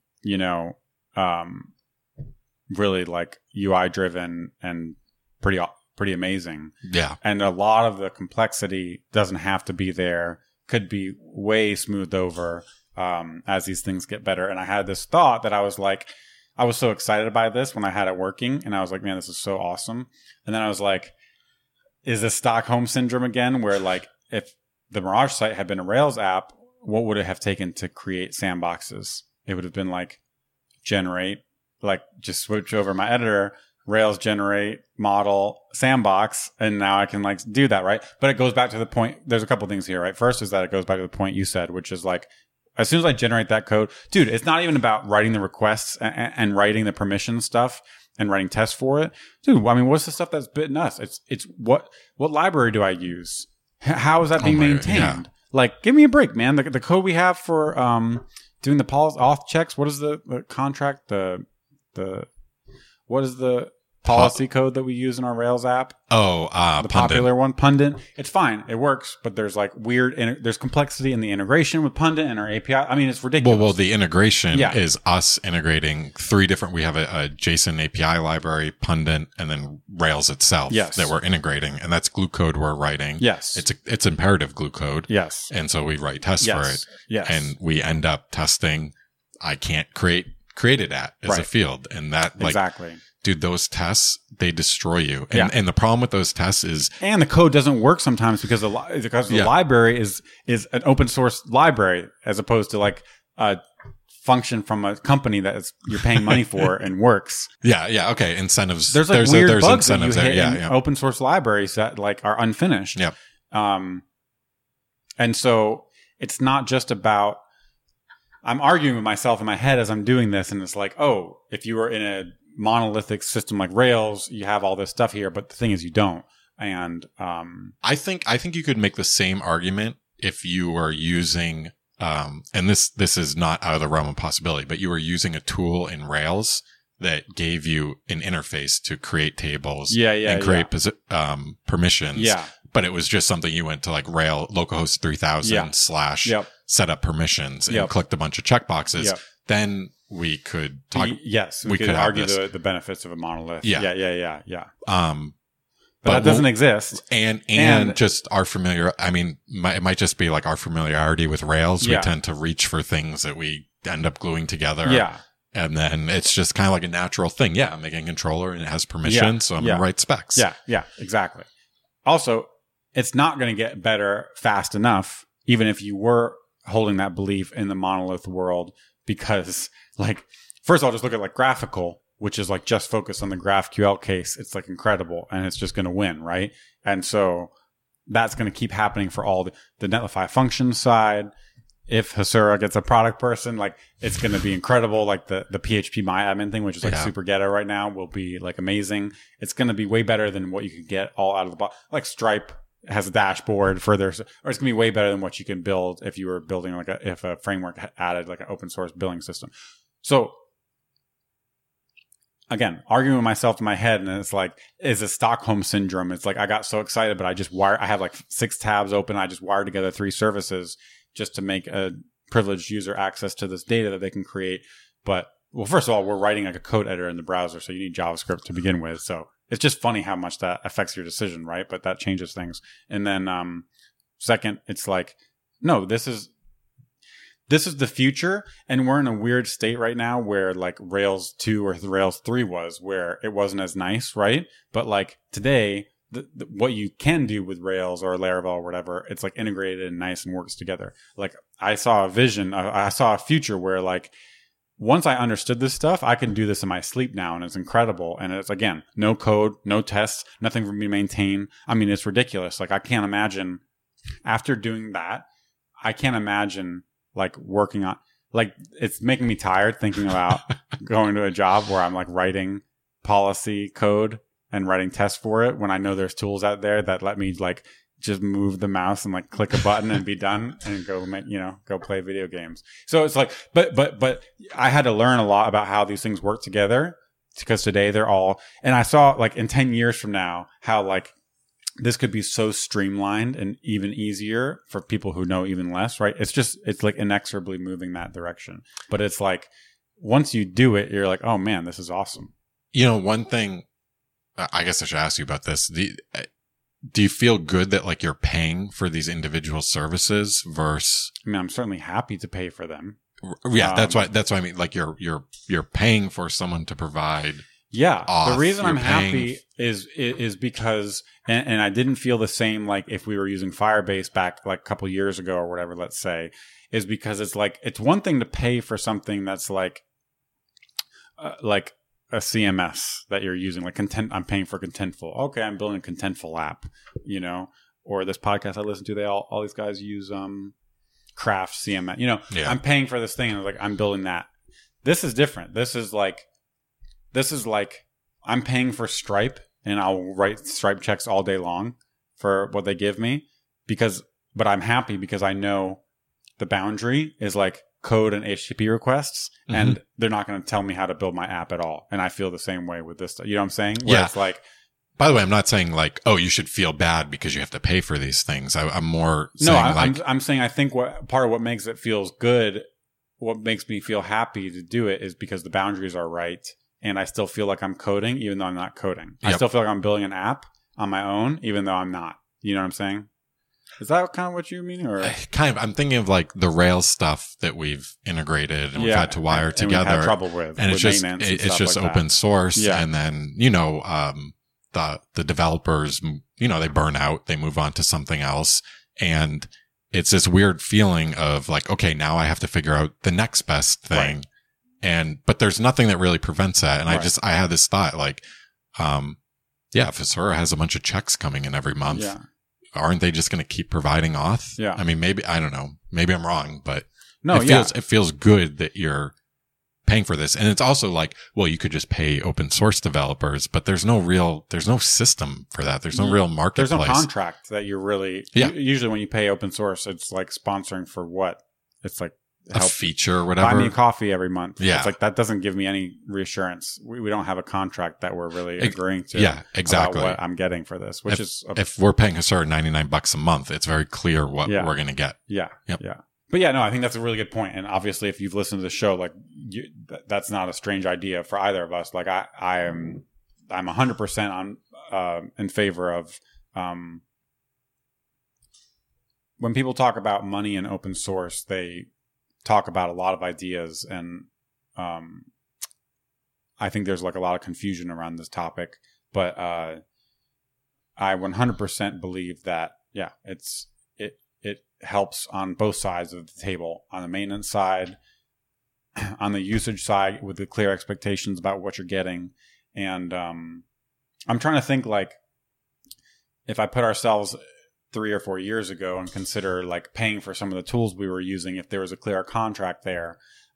really like UI driven and pretty amazing. Yeah. And a lot of the complexity doesn't have to be there, could be way smoothed over as these things get better. And I had this thought that I was so excited by this when I had it working. And I was like, man, this is so awesome. And then I was like, is this Stockholm syndrome again? Where like, if the Mirage site had been a Rails app, what would it have taken to create sandboxes? It would have been like generate, like just switch over my editor, Rails generate model sandbox. And now I can like do that. Right. But it goes back to the point. There's a couple things here, right? First is that it goes back to the point you said, which is like, as soon as I generate that code, dude, it's not even about writing the requests and writing the permission stuff and writing tests for it. Dude, I mean, what's the stuff that's bitten us? It's what library do I use? How is that being maintained? Yeah. Like, give me a break, man. The code we have for doing the auth checks, what is the contract? What is the policy code that we use in our Rails app? Oh, the Pundit. Popular one, Pundit. It's fine. It works, but there's like there's complexity in the integration with Pundit and our API. I mean, it's ridiculous. Well, the integration is us integrating 3 different, we have a JSON API library, Pundit, and then Rails itself that we're integrating. And that's glue code we're writing. Yes. It's imperative glue code. Yes. And so we write tests for it. Yes. And we end up testing, I can't create it as a field. And that exactly. Dude, those tests, they destroy you. And the problem with those tests is... And the code doesn't work sometimes because the library is an open source library as opposed to like a function from a company that you're paying money for and works. Yeah. Okay. Incentives. There's like weird bugs that you hit in open source libraries that like are unfinished. Yep. And so it's not just about... I'm arguing with myself in my head as I'm doing this, and it's like, oh, if you were in a monolithic system like Rails, you have all this stuff here, but the thing is you don't. And I think you could make the same argument if you were using and this is not out of the realm of possibility, but you were using a tool in Rails that gave you an interface to create tables and create permissions. Yeah. But it was just something you went to like Rail localhost 3000 / set up permissions and clicked a bunch of checkboxes. Then we could talk. Yes, we could argue the benefits of a monolith. Yeah. But that doesn't exist. And just our familiar, I mean, it might just be like our familiarity with Rails. We tend to reach for things that we end up gluing together. Yeah. And then it's just kind of like a natural thing. Yeah, I'm making a controller and it has permission, so I'm going to write specs. Yeah, exactly. Also, it's not going to get better fast enough, even if you were holding that belief in the monolith world, because like, first of all, just look at like graphical, which is like just focused on the GraphQL case. It's like incredible and it's just going to win, right? And so that's going to keep happening for all the Netlify function side. If Hasura gets a product person, like it's going to be incredible. Like the PHP MyAdmin thing, which is like super ghetto right now, will be like amazing. It's going to be way better than what you could get all out of the box. Like Stripe has a dashboard further, or it's going to be way better than what you can build if you were building like if a framework added like an open source billing system. So again, arguing with myself in my head, and it's like, is a Stockholm syndrome. It's like, I got so excited, but I have like 6 tabs open. I just wired together 3 services just to make a privileged user access to this data that they can create. But, well, first of all, we're writing like a code editor in the browser, so you need JavaScript to begin with. So it's just funny how much that affects your decision, right? But that changes things. And then, second, it's like, no, this is the future, and we're in a weird state right now where like Rails 2 or Rails 3 was, where it wasn't as nice, right? But like today, what you can do with Rails or Laravel or whatever, it's like integrated and nice and works together. Like I saw a vision, I saw a future where like once I understood this stuff, I can do this in my sleep now, and it's incredible. And it's, again, no code, no tests, nothing for me to maintain. I mean, it's ridiculous. Like I can't imagine after doing that, I can't imagine like working on, like, it's making me tired thinking about going to a job where I'm like writing policy code and writing tests for it when I know there's tools out there that let me like just move the mouse and like click a button and be done and go make, go play video games. So it's like, but I had to learn a lot about how these things work together, because today they're all, and I saw like in 10 years from now how like this could be so streamlined and even easier for people who know even less, right? It's like inexorably moving that direction. But it's like, once you do it, you're like, oh man, this is awesome. One thing, I guess I should ask you about this. Do you feel good that like you're paying for these individual services versus? I mean, I'm certainly happy to pay for them. Yeah, that's why I mean, like you're paying for someone to provide. Yeah. The reason I'm happy is because, and I didn't feel the same like if we were using Firebase back like a couple years ago or whatever, let's say, is because it's like, it's one thing to pay for something that's like a CMS that you're using, like I'm paying for Contentful. Okay, I'm building a Contentful app, or this podcast I listen to, all these guys use Craft CMS, I'm paying for this thing and like I'm building that. This is different. This is like I'm paying for Stripe, and I'll write Stripe checks all day long for what they give me, but I'm happy because I know the boundary is like code and HTTP requests, and they're not going to tell me how to build my app at all. And I feel the same way with this stuff. You know what I'm saying? Where it's like, by the way, I'm not saying like, oh, you should feel bad because you have to pay for these things. I'm more saying I'm saying I think part of what makes it feels good, what makes me feel happy to do it, is because the boundaries are right. And I still feel like I'm coding, even though I'm not coding. Yep. I still feel like I'm building an app on my own, even though I'm not. You know what I'm saying? Is that kind of what you mean? Or kind of, I'm thinking of like the Rails stuff that we've integrated and we've had to wire together. We've had trouble with, and with it's just like open that. source. Yeah. And then, the developers, they burn out, they move on to something else. And it's this weird feeling of like, okay, now I have to figure out the next best thing. Right. But there's nothing that really prevents that. And I had this thought like, if Hasura has a bunch of checks coming in every month, aren't they just going to keep providing auth? Yeah. I mean, maybe, I don't know, maybe I'm wrong, but no, it feels good that you're paying for this. And it's also like, well, you could just pay open source developers, but there's no system for that. There's no real marketplace. There's no contract that you're really, usually when you pay open source, it's like sponsoring for what? It's like, a feature or whatever. Buy me a coffee every month. Yeah. It's like, that doesn't give me any reassurance. We don't have a contract that we're really agreeing to. Yeah, exactly. About what I'm getting for this, which if we're paying Hasura $99 a month, it's very clear what we're going to get. Yeah. Yep. Yeah. But yeah, no, I think that's a really good point. And obviously, if you've listened to the show, like that's not a strange idea for either of us. Like I'm 100% on in favor of when people talk about money and open source, they talk about a lot of ideas, and I think there's like a lot of confusion around this topic. But I 100% believe that it helps on both sides of the table, on the maintenance side, on the usage side, with the clear expectations about what you're getting. And I'm trying to think, like, if I put ourselves 3 or 4 years ago and consider like paying for some of the tools we were using, if there was a clear contract there,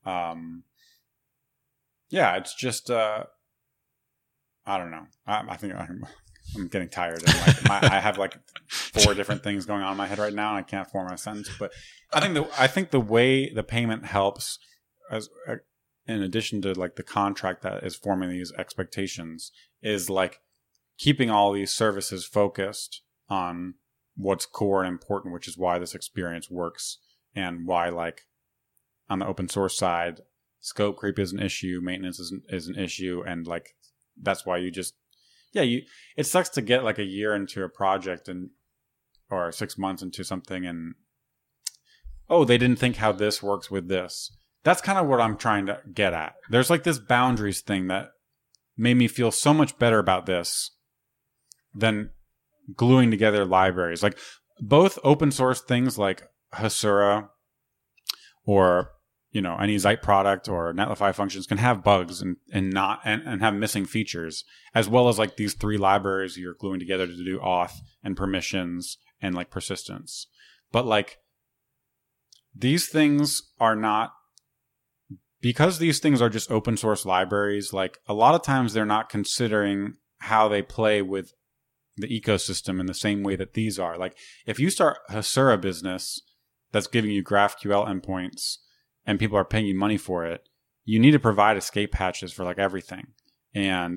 it's just I don't know. I think I'm getting tired. And I have like 4 different things going on in my head right now, and I can't form a sentence. But I think the way the payment helps, as in addition to like the contract that is forming these expectations, is like keeping all these services focused on what's core and important, which is why this experience works, and why, like, on the open source side, scope creep is an issue, maintenance is an issue, and like that's why you just it sucks to get like a year into a project or 6 months into something and they didn't think how this works with this. That's kind of what I'm trying to get at. There's like this boundaries thing that made me feel so much better about this than gluing together libraries. Like both open source things like Hasura or any Zeit product or Netlify functions can have bugs and have missing features, as well as like these 3 libraries you're gluing together to do auth and permissions and like persistence. But like these things are not, because these things are just open source libraries, like a lot of times they're not considering how they play with the ecosystem in the same way that these are. Like if you start Hasura business that's giving you GraphQL endpoints and people are paying you money for it, you need to provide escape hatches for like everything. And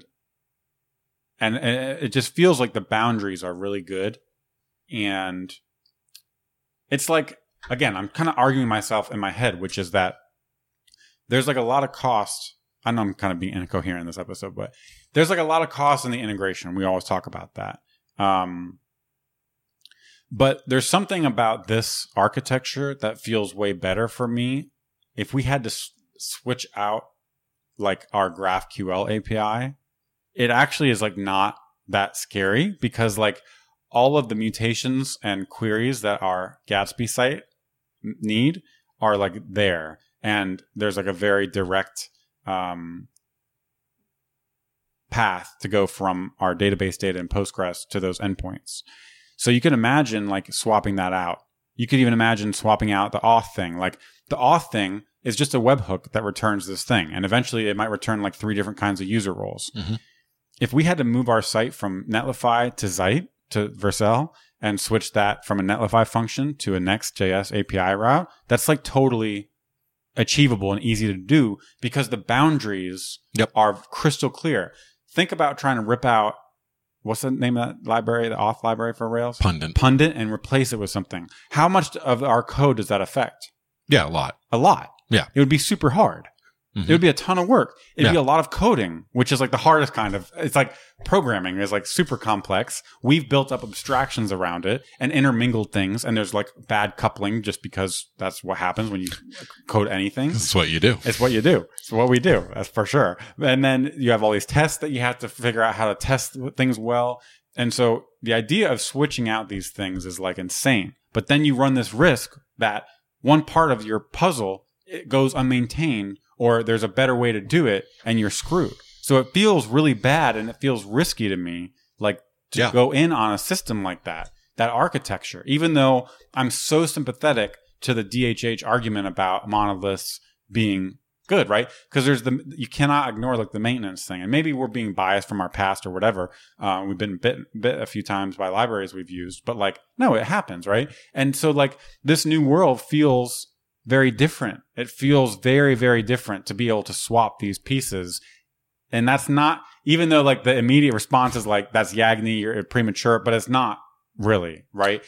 it just feels like the boundaries are really good. And it's like, again, I'm kind of arguing myself in my head, which is that there's like a lot of cost. I know I'm kind of being incoherent in this episode, but there's like a lot of cost in the integration. We always talk about that. But there's something about this architecture that feels way better for me. If we had to switch out like our GraphQL API, it actually is like not that scary, because like all of the mutations and queries that our Gatsby site need are like there. And there's like a very direct path to go from our database data in Postgres to those endpoints. So you can imagine like swapping that out. You could even imagine swapping out the auth thing. Like the auth thing is just a webhook that returns this thing. And eventually it might return like 3 different kinds of user roles. Mm-hmm. If we had to move our site from Netlify to Zeit to Vercel and switch that from a Netlify function to a Next.js API route, that's like totally achievable and easy to do because the boundaries are crystal clear. Think about trying to rip out, what's the name of that library, the auth library for Rails? Pundit, and replace it with something. How much of our code does that affect? Yeah, a lot. A lot. Yeah. It would be super hard. Mm-hmm. It would be a ton of work. It'd be a lot of coding, which is like the hardest kind of, it's like programming is like super complex. We've built up abstractions around it and intermingled things. And there's like bad coupling just because that's what happens when you code anything. It's what you do. It's what you do. It's what we do. That's for sure. And then you have all these tests that you have to figure out how to test things well. And so the idea of switching out these things is like insane. But then you run this risk that one part of your puzzle, it goes unmaintained, or there's a better way to do it and you're screwed. So it feels really bad and it feels risky to me, like to go in on a system like that architecture, even though I'm so sympathetic to the DHH argument about monoliths being good, right? Because you cannot ignore like the maintenance thing. And maybe we're being biased from our past or whatever. We've been bit a few times by libraries we've used, but like, no, it happens, right? And so like this new world feels very different. It feels very, very different to be able to swap these pieces. And that's not, even though like the immediate response is like, that's Yagni, you're premature, but it's not really, right?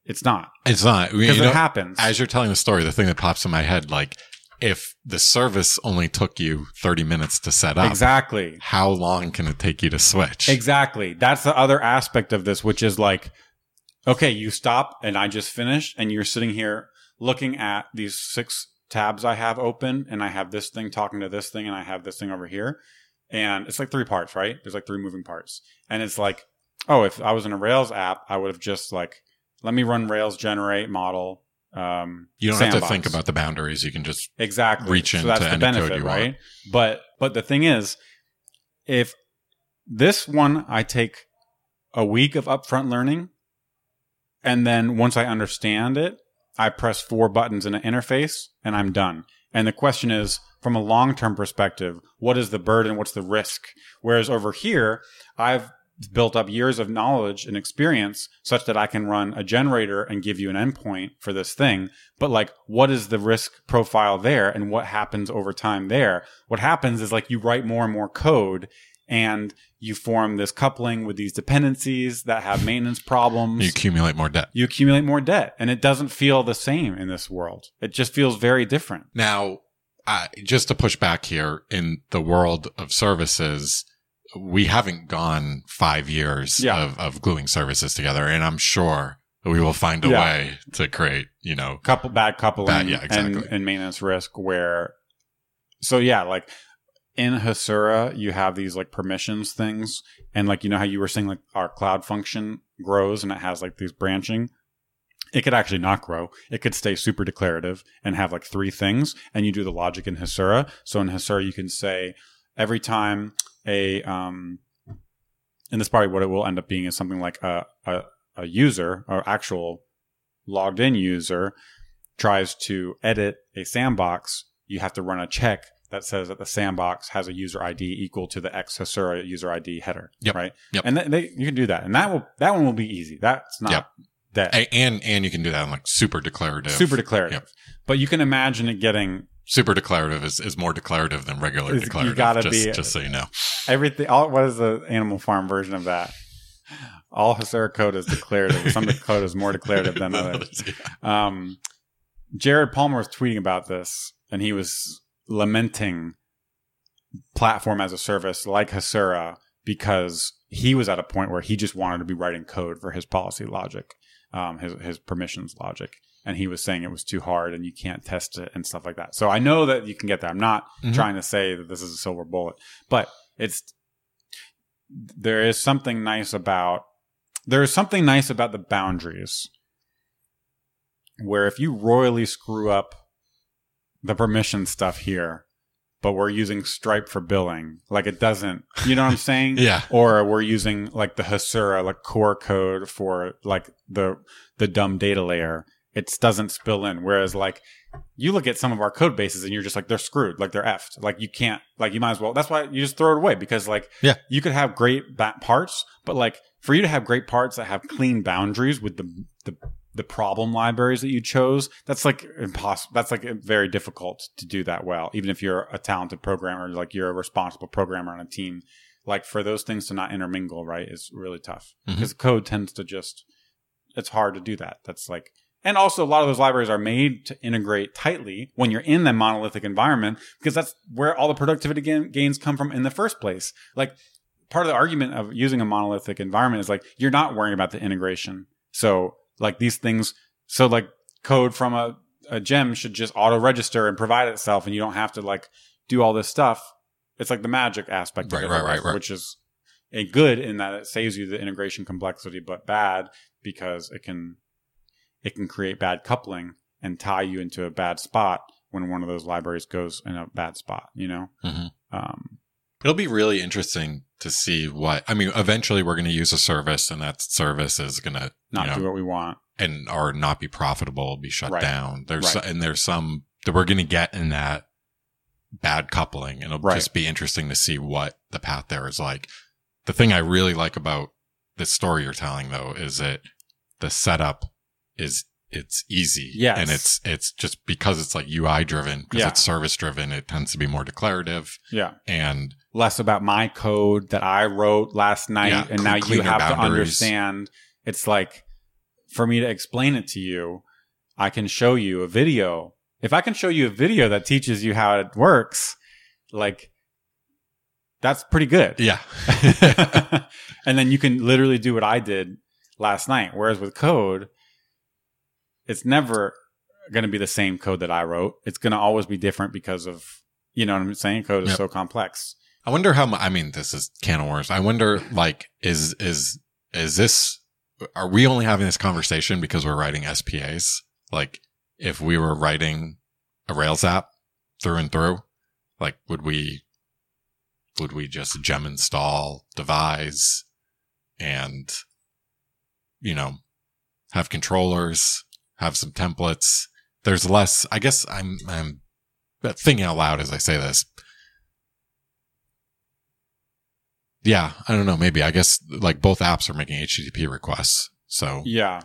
It's not. It's not. Because it happens. As you're telling the story, the thing that pops in my head, like, if the service only took you 30 minutes to set up, exactly, how long can it take you to switch? Exactly. That's the other aspect of this, which is like, okay, you stop and I just finished and you're sitting here looking at these 6 tabs I have open, and I have this thing talking to this thing, and I have this thing over here. And it's like 3 parts, right? There's like 3 moving parts. And it's like, oh, if I was in a Rails app, I would have just like, let me run Rails generate model. You don't have to think about the boundaries. You can just reach into any code you right? Want. But the thing is, if this one I take a week of upfront learning, and then once I understand it, I press 4 buttons in an interface and I'm done. And the question is, from a long-term perspective, what is the burden? What's the risk? Whereas over here, I've built up years of knowledge and experience such that I can run a generator and give you an endpoint for this thing. But like, what is the risk profile there? And what happens over time there? What happens is like you write more and more code and you form this coupling with these dependencies that have maintenance problems. You accumulate more debt. And it doesn't feel the same in this world. It just feels very different. Now, just to push back here, in the world of services, we haven't gone 5 years of gluing services together. And I'm sure we will find a way to create, bad coupling exactly. and maintenance risk where, like, in Hasura, you have these like permissions things. And like, how you were saying, like our cloud function grows and it has like these branching. It could actually not grow. It could stay super declarative and have like 3 things. And you do the logic in Hasura. So in Hasura, you can say every time and this probably what it will end up being is something like a user or actual logged in user tries to edit a sandbox. You have to run a check that says that the sandbox has a user ID equal to the X Hasura user ID header, right? Yep. And you can do that, and that one will be easy. That's not that, and you can do that on like super declarative. Yep. But you can imagine it getting super declarative is more declarative than regular declarative. You gotta just so you know, everything. What is the Animal Farm version of that? All Hasura code is declarative. Some code is more declarative than others. Jared Palmer was tweeting about this, and he was lamenting platform as a service like Hasura because he was at a point where he just wanted to be writing code for his policy logic, his permissions logic. And he was saying it was too hard and you can't test it and stuff like that. So I know that you can get there. I'm not trying to say that this is a silver bullet, but there is something nice about the boundaries where if you royally screw up the permission stuff here, but we're using Stripe for billing, like it doesn't, you know what I'm saying? Yeah. Or we're using like the Hasura, like core code for like the dumb data layer. It doesn't spill in. Whereas like you look at some of our code bases and you're just like, they're screwed. Like they're effed. Like you can't, like you might as well, that's why you just throw it away because like you could have great parts, but like for you to have great parts that have clean boundaries with the problem libraries that you chose, that's like impossible. That's like very difficult to do that well. Even if you're a talented programmer, like you're a responsible programmer on a team, like for those things to not intermingle, right, is really tough because code tends to it's hard to do that. That's like, and also a lot of those libraries are made to integrate tightly when you're in the monolithic environment because that's where all the productivity gains come from in the first place. Like part of the argument of using a monolithic environment is like, you're not worrying about the integration. So like these things, so like code from a gem should just auto register and provide itself, and you don't have to like do all this stuff. It's like the magic aspect of it, right. Which is a good in that it saves you the integration complexity, but bad because it can create bad coupling and tie you into a bad spot when one of those libraries goes in a bad spot. It'll be really interesting to see eventually we're going to use a service and that service is going to not do what we want or not be profitable, be shut down. There's some that we're going to get in that bad coupling, and it'll just be interesting to see what the path there is like. The thing I really like about this story you're telling though, is that the setup it's easy. Yes. And it's just because it's like UI driven, because it's service driven, it tends to be more declarative. Yeah. And less about my code that I wrote last night. And now you have to understand. It's like for me to explain it to you, I can show you a video. If I can show you a video that teaches you how it works, like, that's pretty good. Yeah. And then you can literally do what I did last night. Whereas with code, it's never going to be the same code that I wrote. It's going to always be different because of, you know what I'm saying? Code is so complex. I wonder how much, I mean, this is can of worms. I wonder, like, is this, are we only having this conversation because we're writing SPAs? Like, if we were writing a Rails app through and through, like, would we just gem install, devise, and, you know, have controllers, have some templates? There's less, I guess I'm thinking out loud as I say this. Yeah, I don't know. Maybe, I guess, like, both apps are making HTTP requests. So yeah.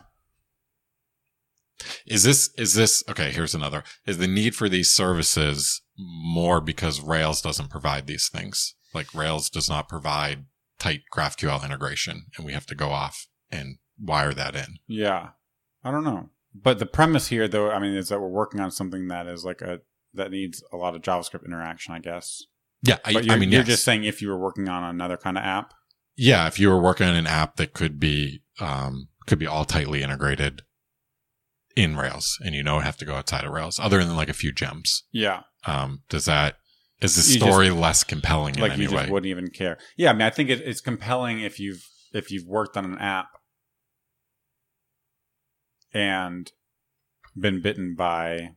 Is this, okay, here's another. Is the need for these services more because Rails doesn't provide these things? Like, Rails does not provide tight GraphQL integration, and we have to go off and wire that in. Yeah. I don't know. But the premise here, though, I mean, is that we're working on something that is like that needs a lot of JavaScript interaction, I guess. Yeah. You're just saying if you were working on another kind of app? Yeah. If you were working on an app that could be all tightly integrated in Rails, and have to go outside of Rails, other than like a few gems. Yeah. Is the story less compelling in any way? Like, you just wouldn't even care. Yeah. I mean, I think it's compelling if you've worked on an app and been bitten by,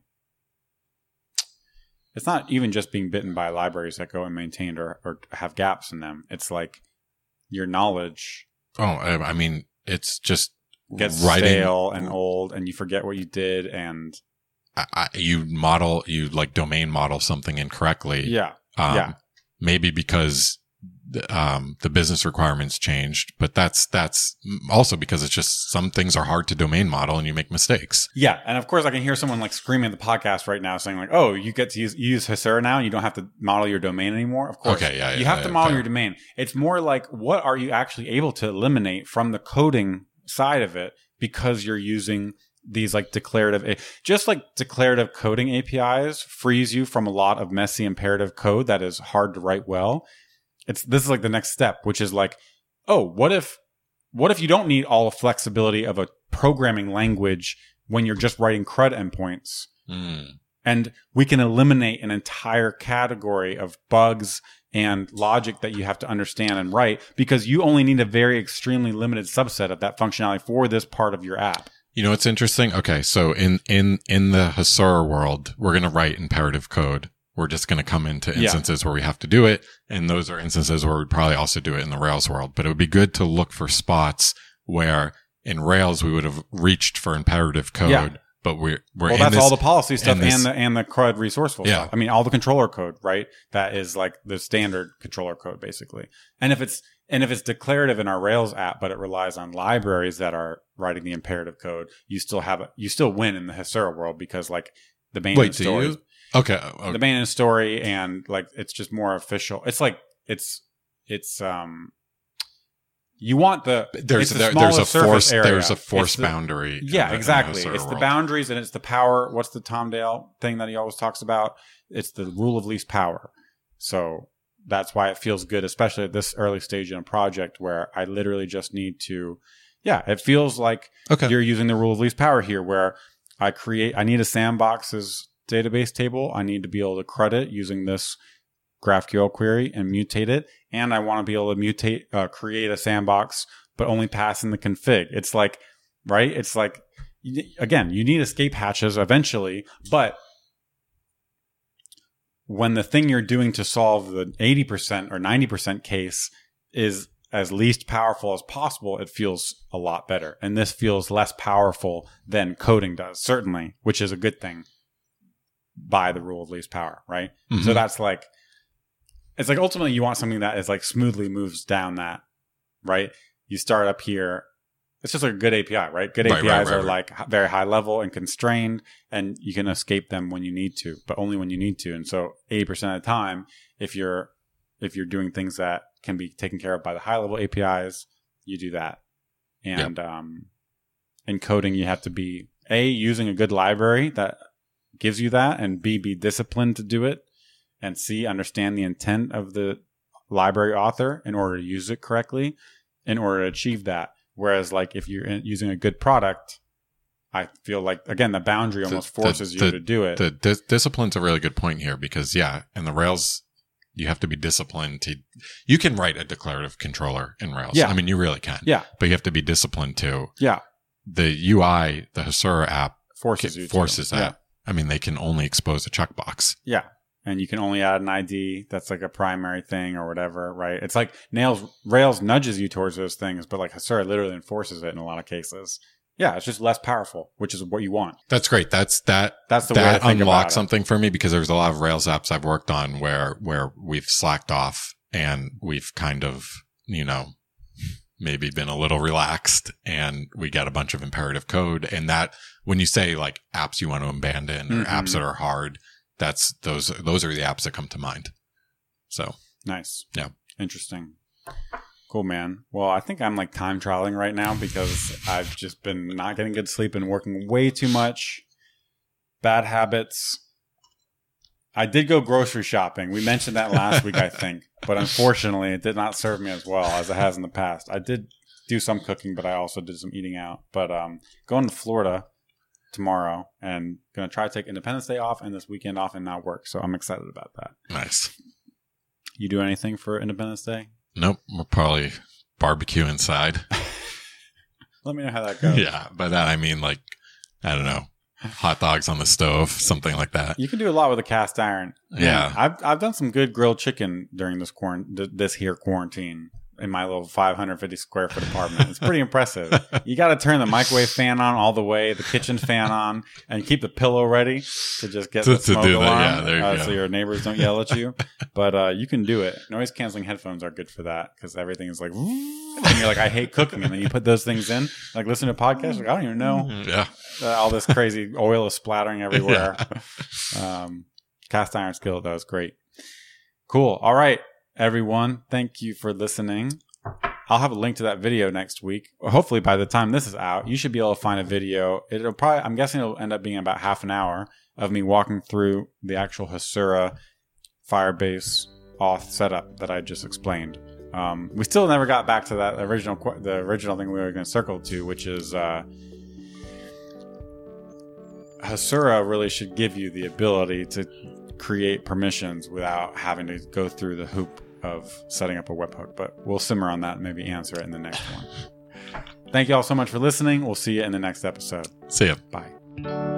it's not even just being bitten by libraries that go unmaintained or have gaps in them. It's like your knowledge. Oh, I mean, it's just gets stale and old, and you forget what you did, and you like domain model something incorrectly. Yeah. Maybe because the business requirements changed, but that's also because it's just some things are hard to domain model and you make mistakes. Yeah. And of course I can hear someone like screaming at the podcast right now saying like, oh, you get to use Hasura now and you don't have to model your domain anymore. Of course. Okay, yeah. You have to model your domain. It's more like, what are you actually able to eliminate from the coding side of it, because you're using these like declarative coding APIs frees you from a lot of messy imperative code that is hard to write well. This is like the next step, which is like, oh, what if you don't need all the flexibility of a programming language when you're just writing CRUD endpoints? And we can eliminate an entire category of bugs and logic that you have to understand and write, because you only need a very extremely limited subset of that functionality for this part of your app. You know, it's interesting. Okay. So in the Hasura world, we're going to write imperative code. We're just going to come into instances where we have to do it. And those are instances where we'd probably also do it in the Rails world. But it would be good to look for spots where in Rails we would have reached for imperative code. Yeah. But we're well, that's all the policy stuff and the CRUD resourceful stuff. I mean, all the controller code, right? That is like the standard controller code, basically. And if it's declarative in our Rails app, but it relies on libraries that are writing the imperative code, you still win in the Hasura world, because like the main story. Okay. The main story, and like it's just more official. It's like it's you want there's a force boundary. Yeah, exactly. It's the boundaries, and it's the power. What's the Tom Dale thing that he always talks about? It's the rule of least power. So that's why it feels good, especially at this early stage in a project where I literally just need to. Yeah, it feels like you're using the rule of least power here, where I need a sandboxes database table. I need to be able to CRUD it using this GraphQL query and mutate it. And I want to be able to create a sandbox, but only pass in the config. It's like, right? It's like, again, you need escape hatches eventually, but when the thing you're doing to solve the 80% or 90% case is as least powerful as possible, it feels a lot better. And this feels less powerful than coding does, certainly, which is a good thing by the rule of least power, right? Mm-hmm. So that's like, it's like ultimately you want something that is like smoothly moves down that, right? You start up here. It's just like a good API, right? Good APIs are like very high level and constrained, and you can escape them when you need to, but only when you need to. And so 80% of the time, if you're doing things that can be taken care of by the high level APIs, you do that. And in coding, you have to be A, using a good library that gives you that, and B, be disciplined to do it, and C, understand the intent of the library author in order to use it correctly in order to achieve that. Whereas like if you're using a good product, I feel like, again, the boundary almost forces you to do it. The discipline's a really good point here because, in the Rails, you have to be disciplined to, you can write a declarative controller in Rails. Yeah. I mean, you really can. Yeah. But you have to be disciplined too. Yeah. The UI, the Hasura app forces that. Yeah. I mean, they can only expose a checkbox. Yeah. And you can only add an ID that's like a primary thing or whatever, right? It's like Rails nudges you towards those things, but like Hasura literally enforces it in a lot of cases. Yeah, it's just less powerful, which is what you want. That's great. That's the way to think that unlocks about something for me because there's a lot of Rails apps I've worked on where we've slacked off and we've kind of, maybe been a little relaxed and we get a bunch of imperative code. And that when you say like apps you want to abandon or apps that are hard, those are the apps that come to mind. So nice. Yeah. Interesting. Cool, man. Well, I think I'm like time trialing right now because I've just been not getting good sleep and working way too much. Bad habits. I did go grocery shopping. We mentioned that last week, I think. But unfortunately, it did not serve me as well as it has in the past. I did do some cooking, but I also did some eating out. But going to Florida tomorrow and going to try to take Independence Day off and this weekend off and not work. So I'm excited about that. Nice. You do anything for Independence Day? Nope. We'll probably barbecue inside. Let me know how that goes. Yeah. By that, I mean, like, I don't know, hot dogs on the stove, something like that. You can do a lot with a cast iron. Yeah. I've done some good grilled chicken during this quarantine in my little 550 square foot apartment. It's pretty impressive. You got to turn the microwave fan on all the way, the kitchen fan on, and keep the pillow ready to just get the smoke alarm. Yeah, there you go. So your neighbors don't yell at you. But you can do it. Noise canceling headphones are good for that because everything is like, and you're like, I hate cooking. And then you put those things in, like listen to a podcast. Like, I don't even know. Yeah. All this crazy oil is splattering everywhere. Cast iron skillet, that was great. Cool. All right. Everyone, thank you for listening. I'll have a link to that video next week. Hopefully by the time this is out, you should be able to find a video. I'm guessing it'll end up being about half an hour of me walking through the actual Hasura Firebase auth setup that I just explained. We still never got back to that original thing we were going to circle to, which is Hasura really should give you the ability to create permissions without having to go through the hoop of setting up a webhook, but we'll simmer on that and maybe answer it in the next one. Thank you all so much for listening. We'll see you in the next episode. See ya. Bye.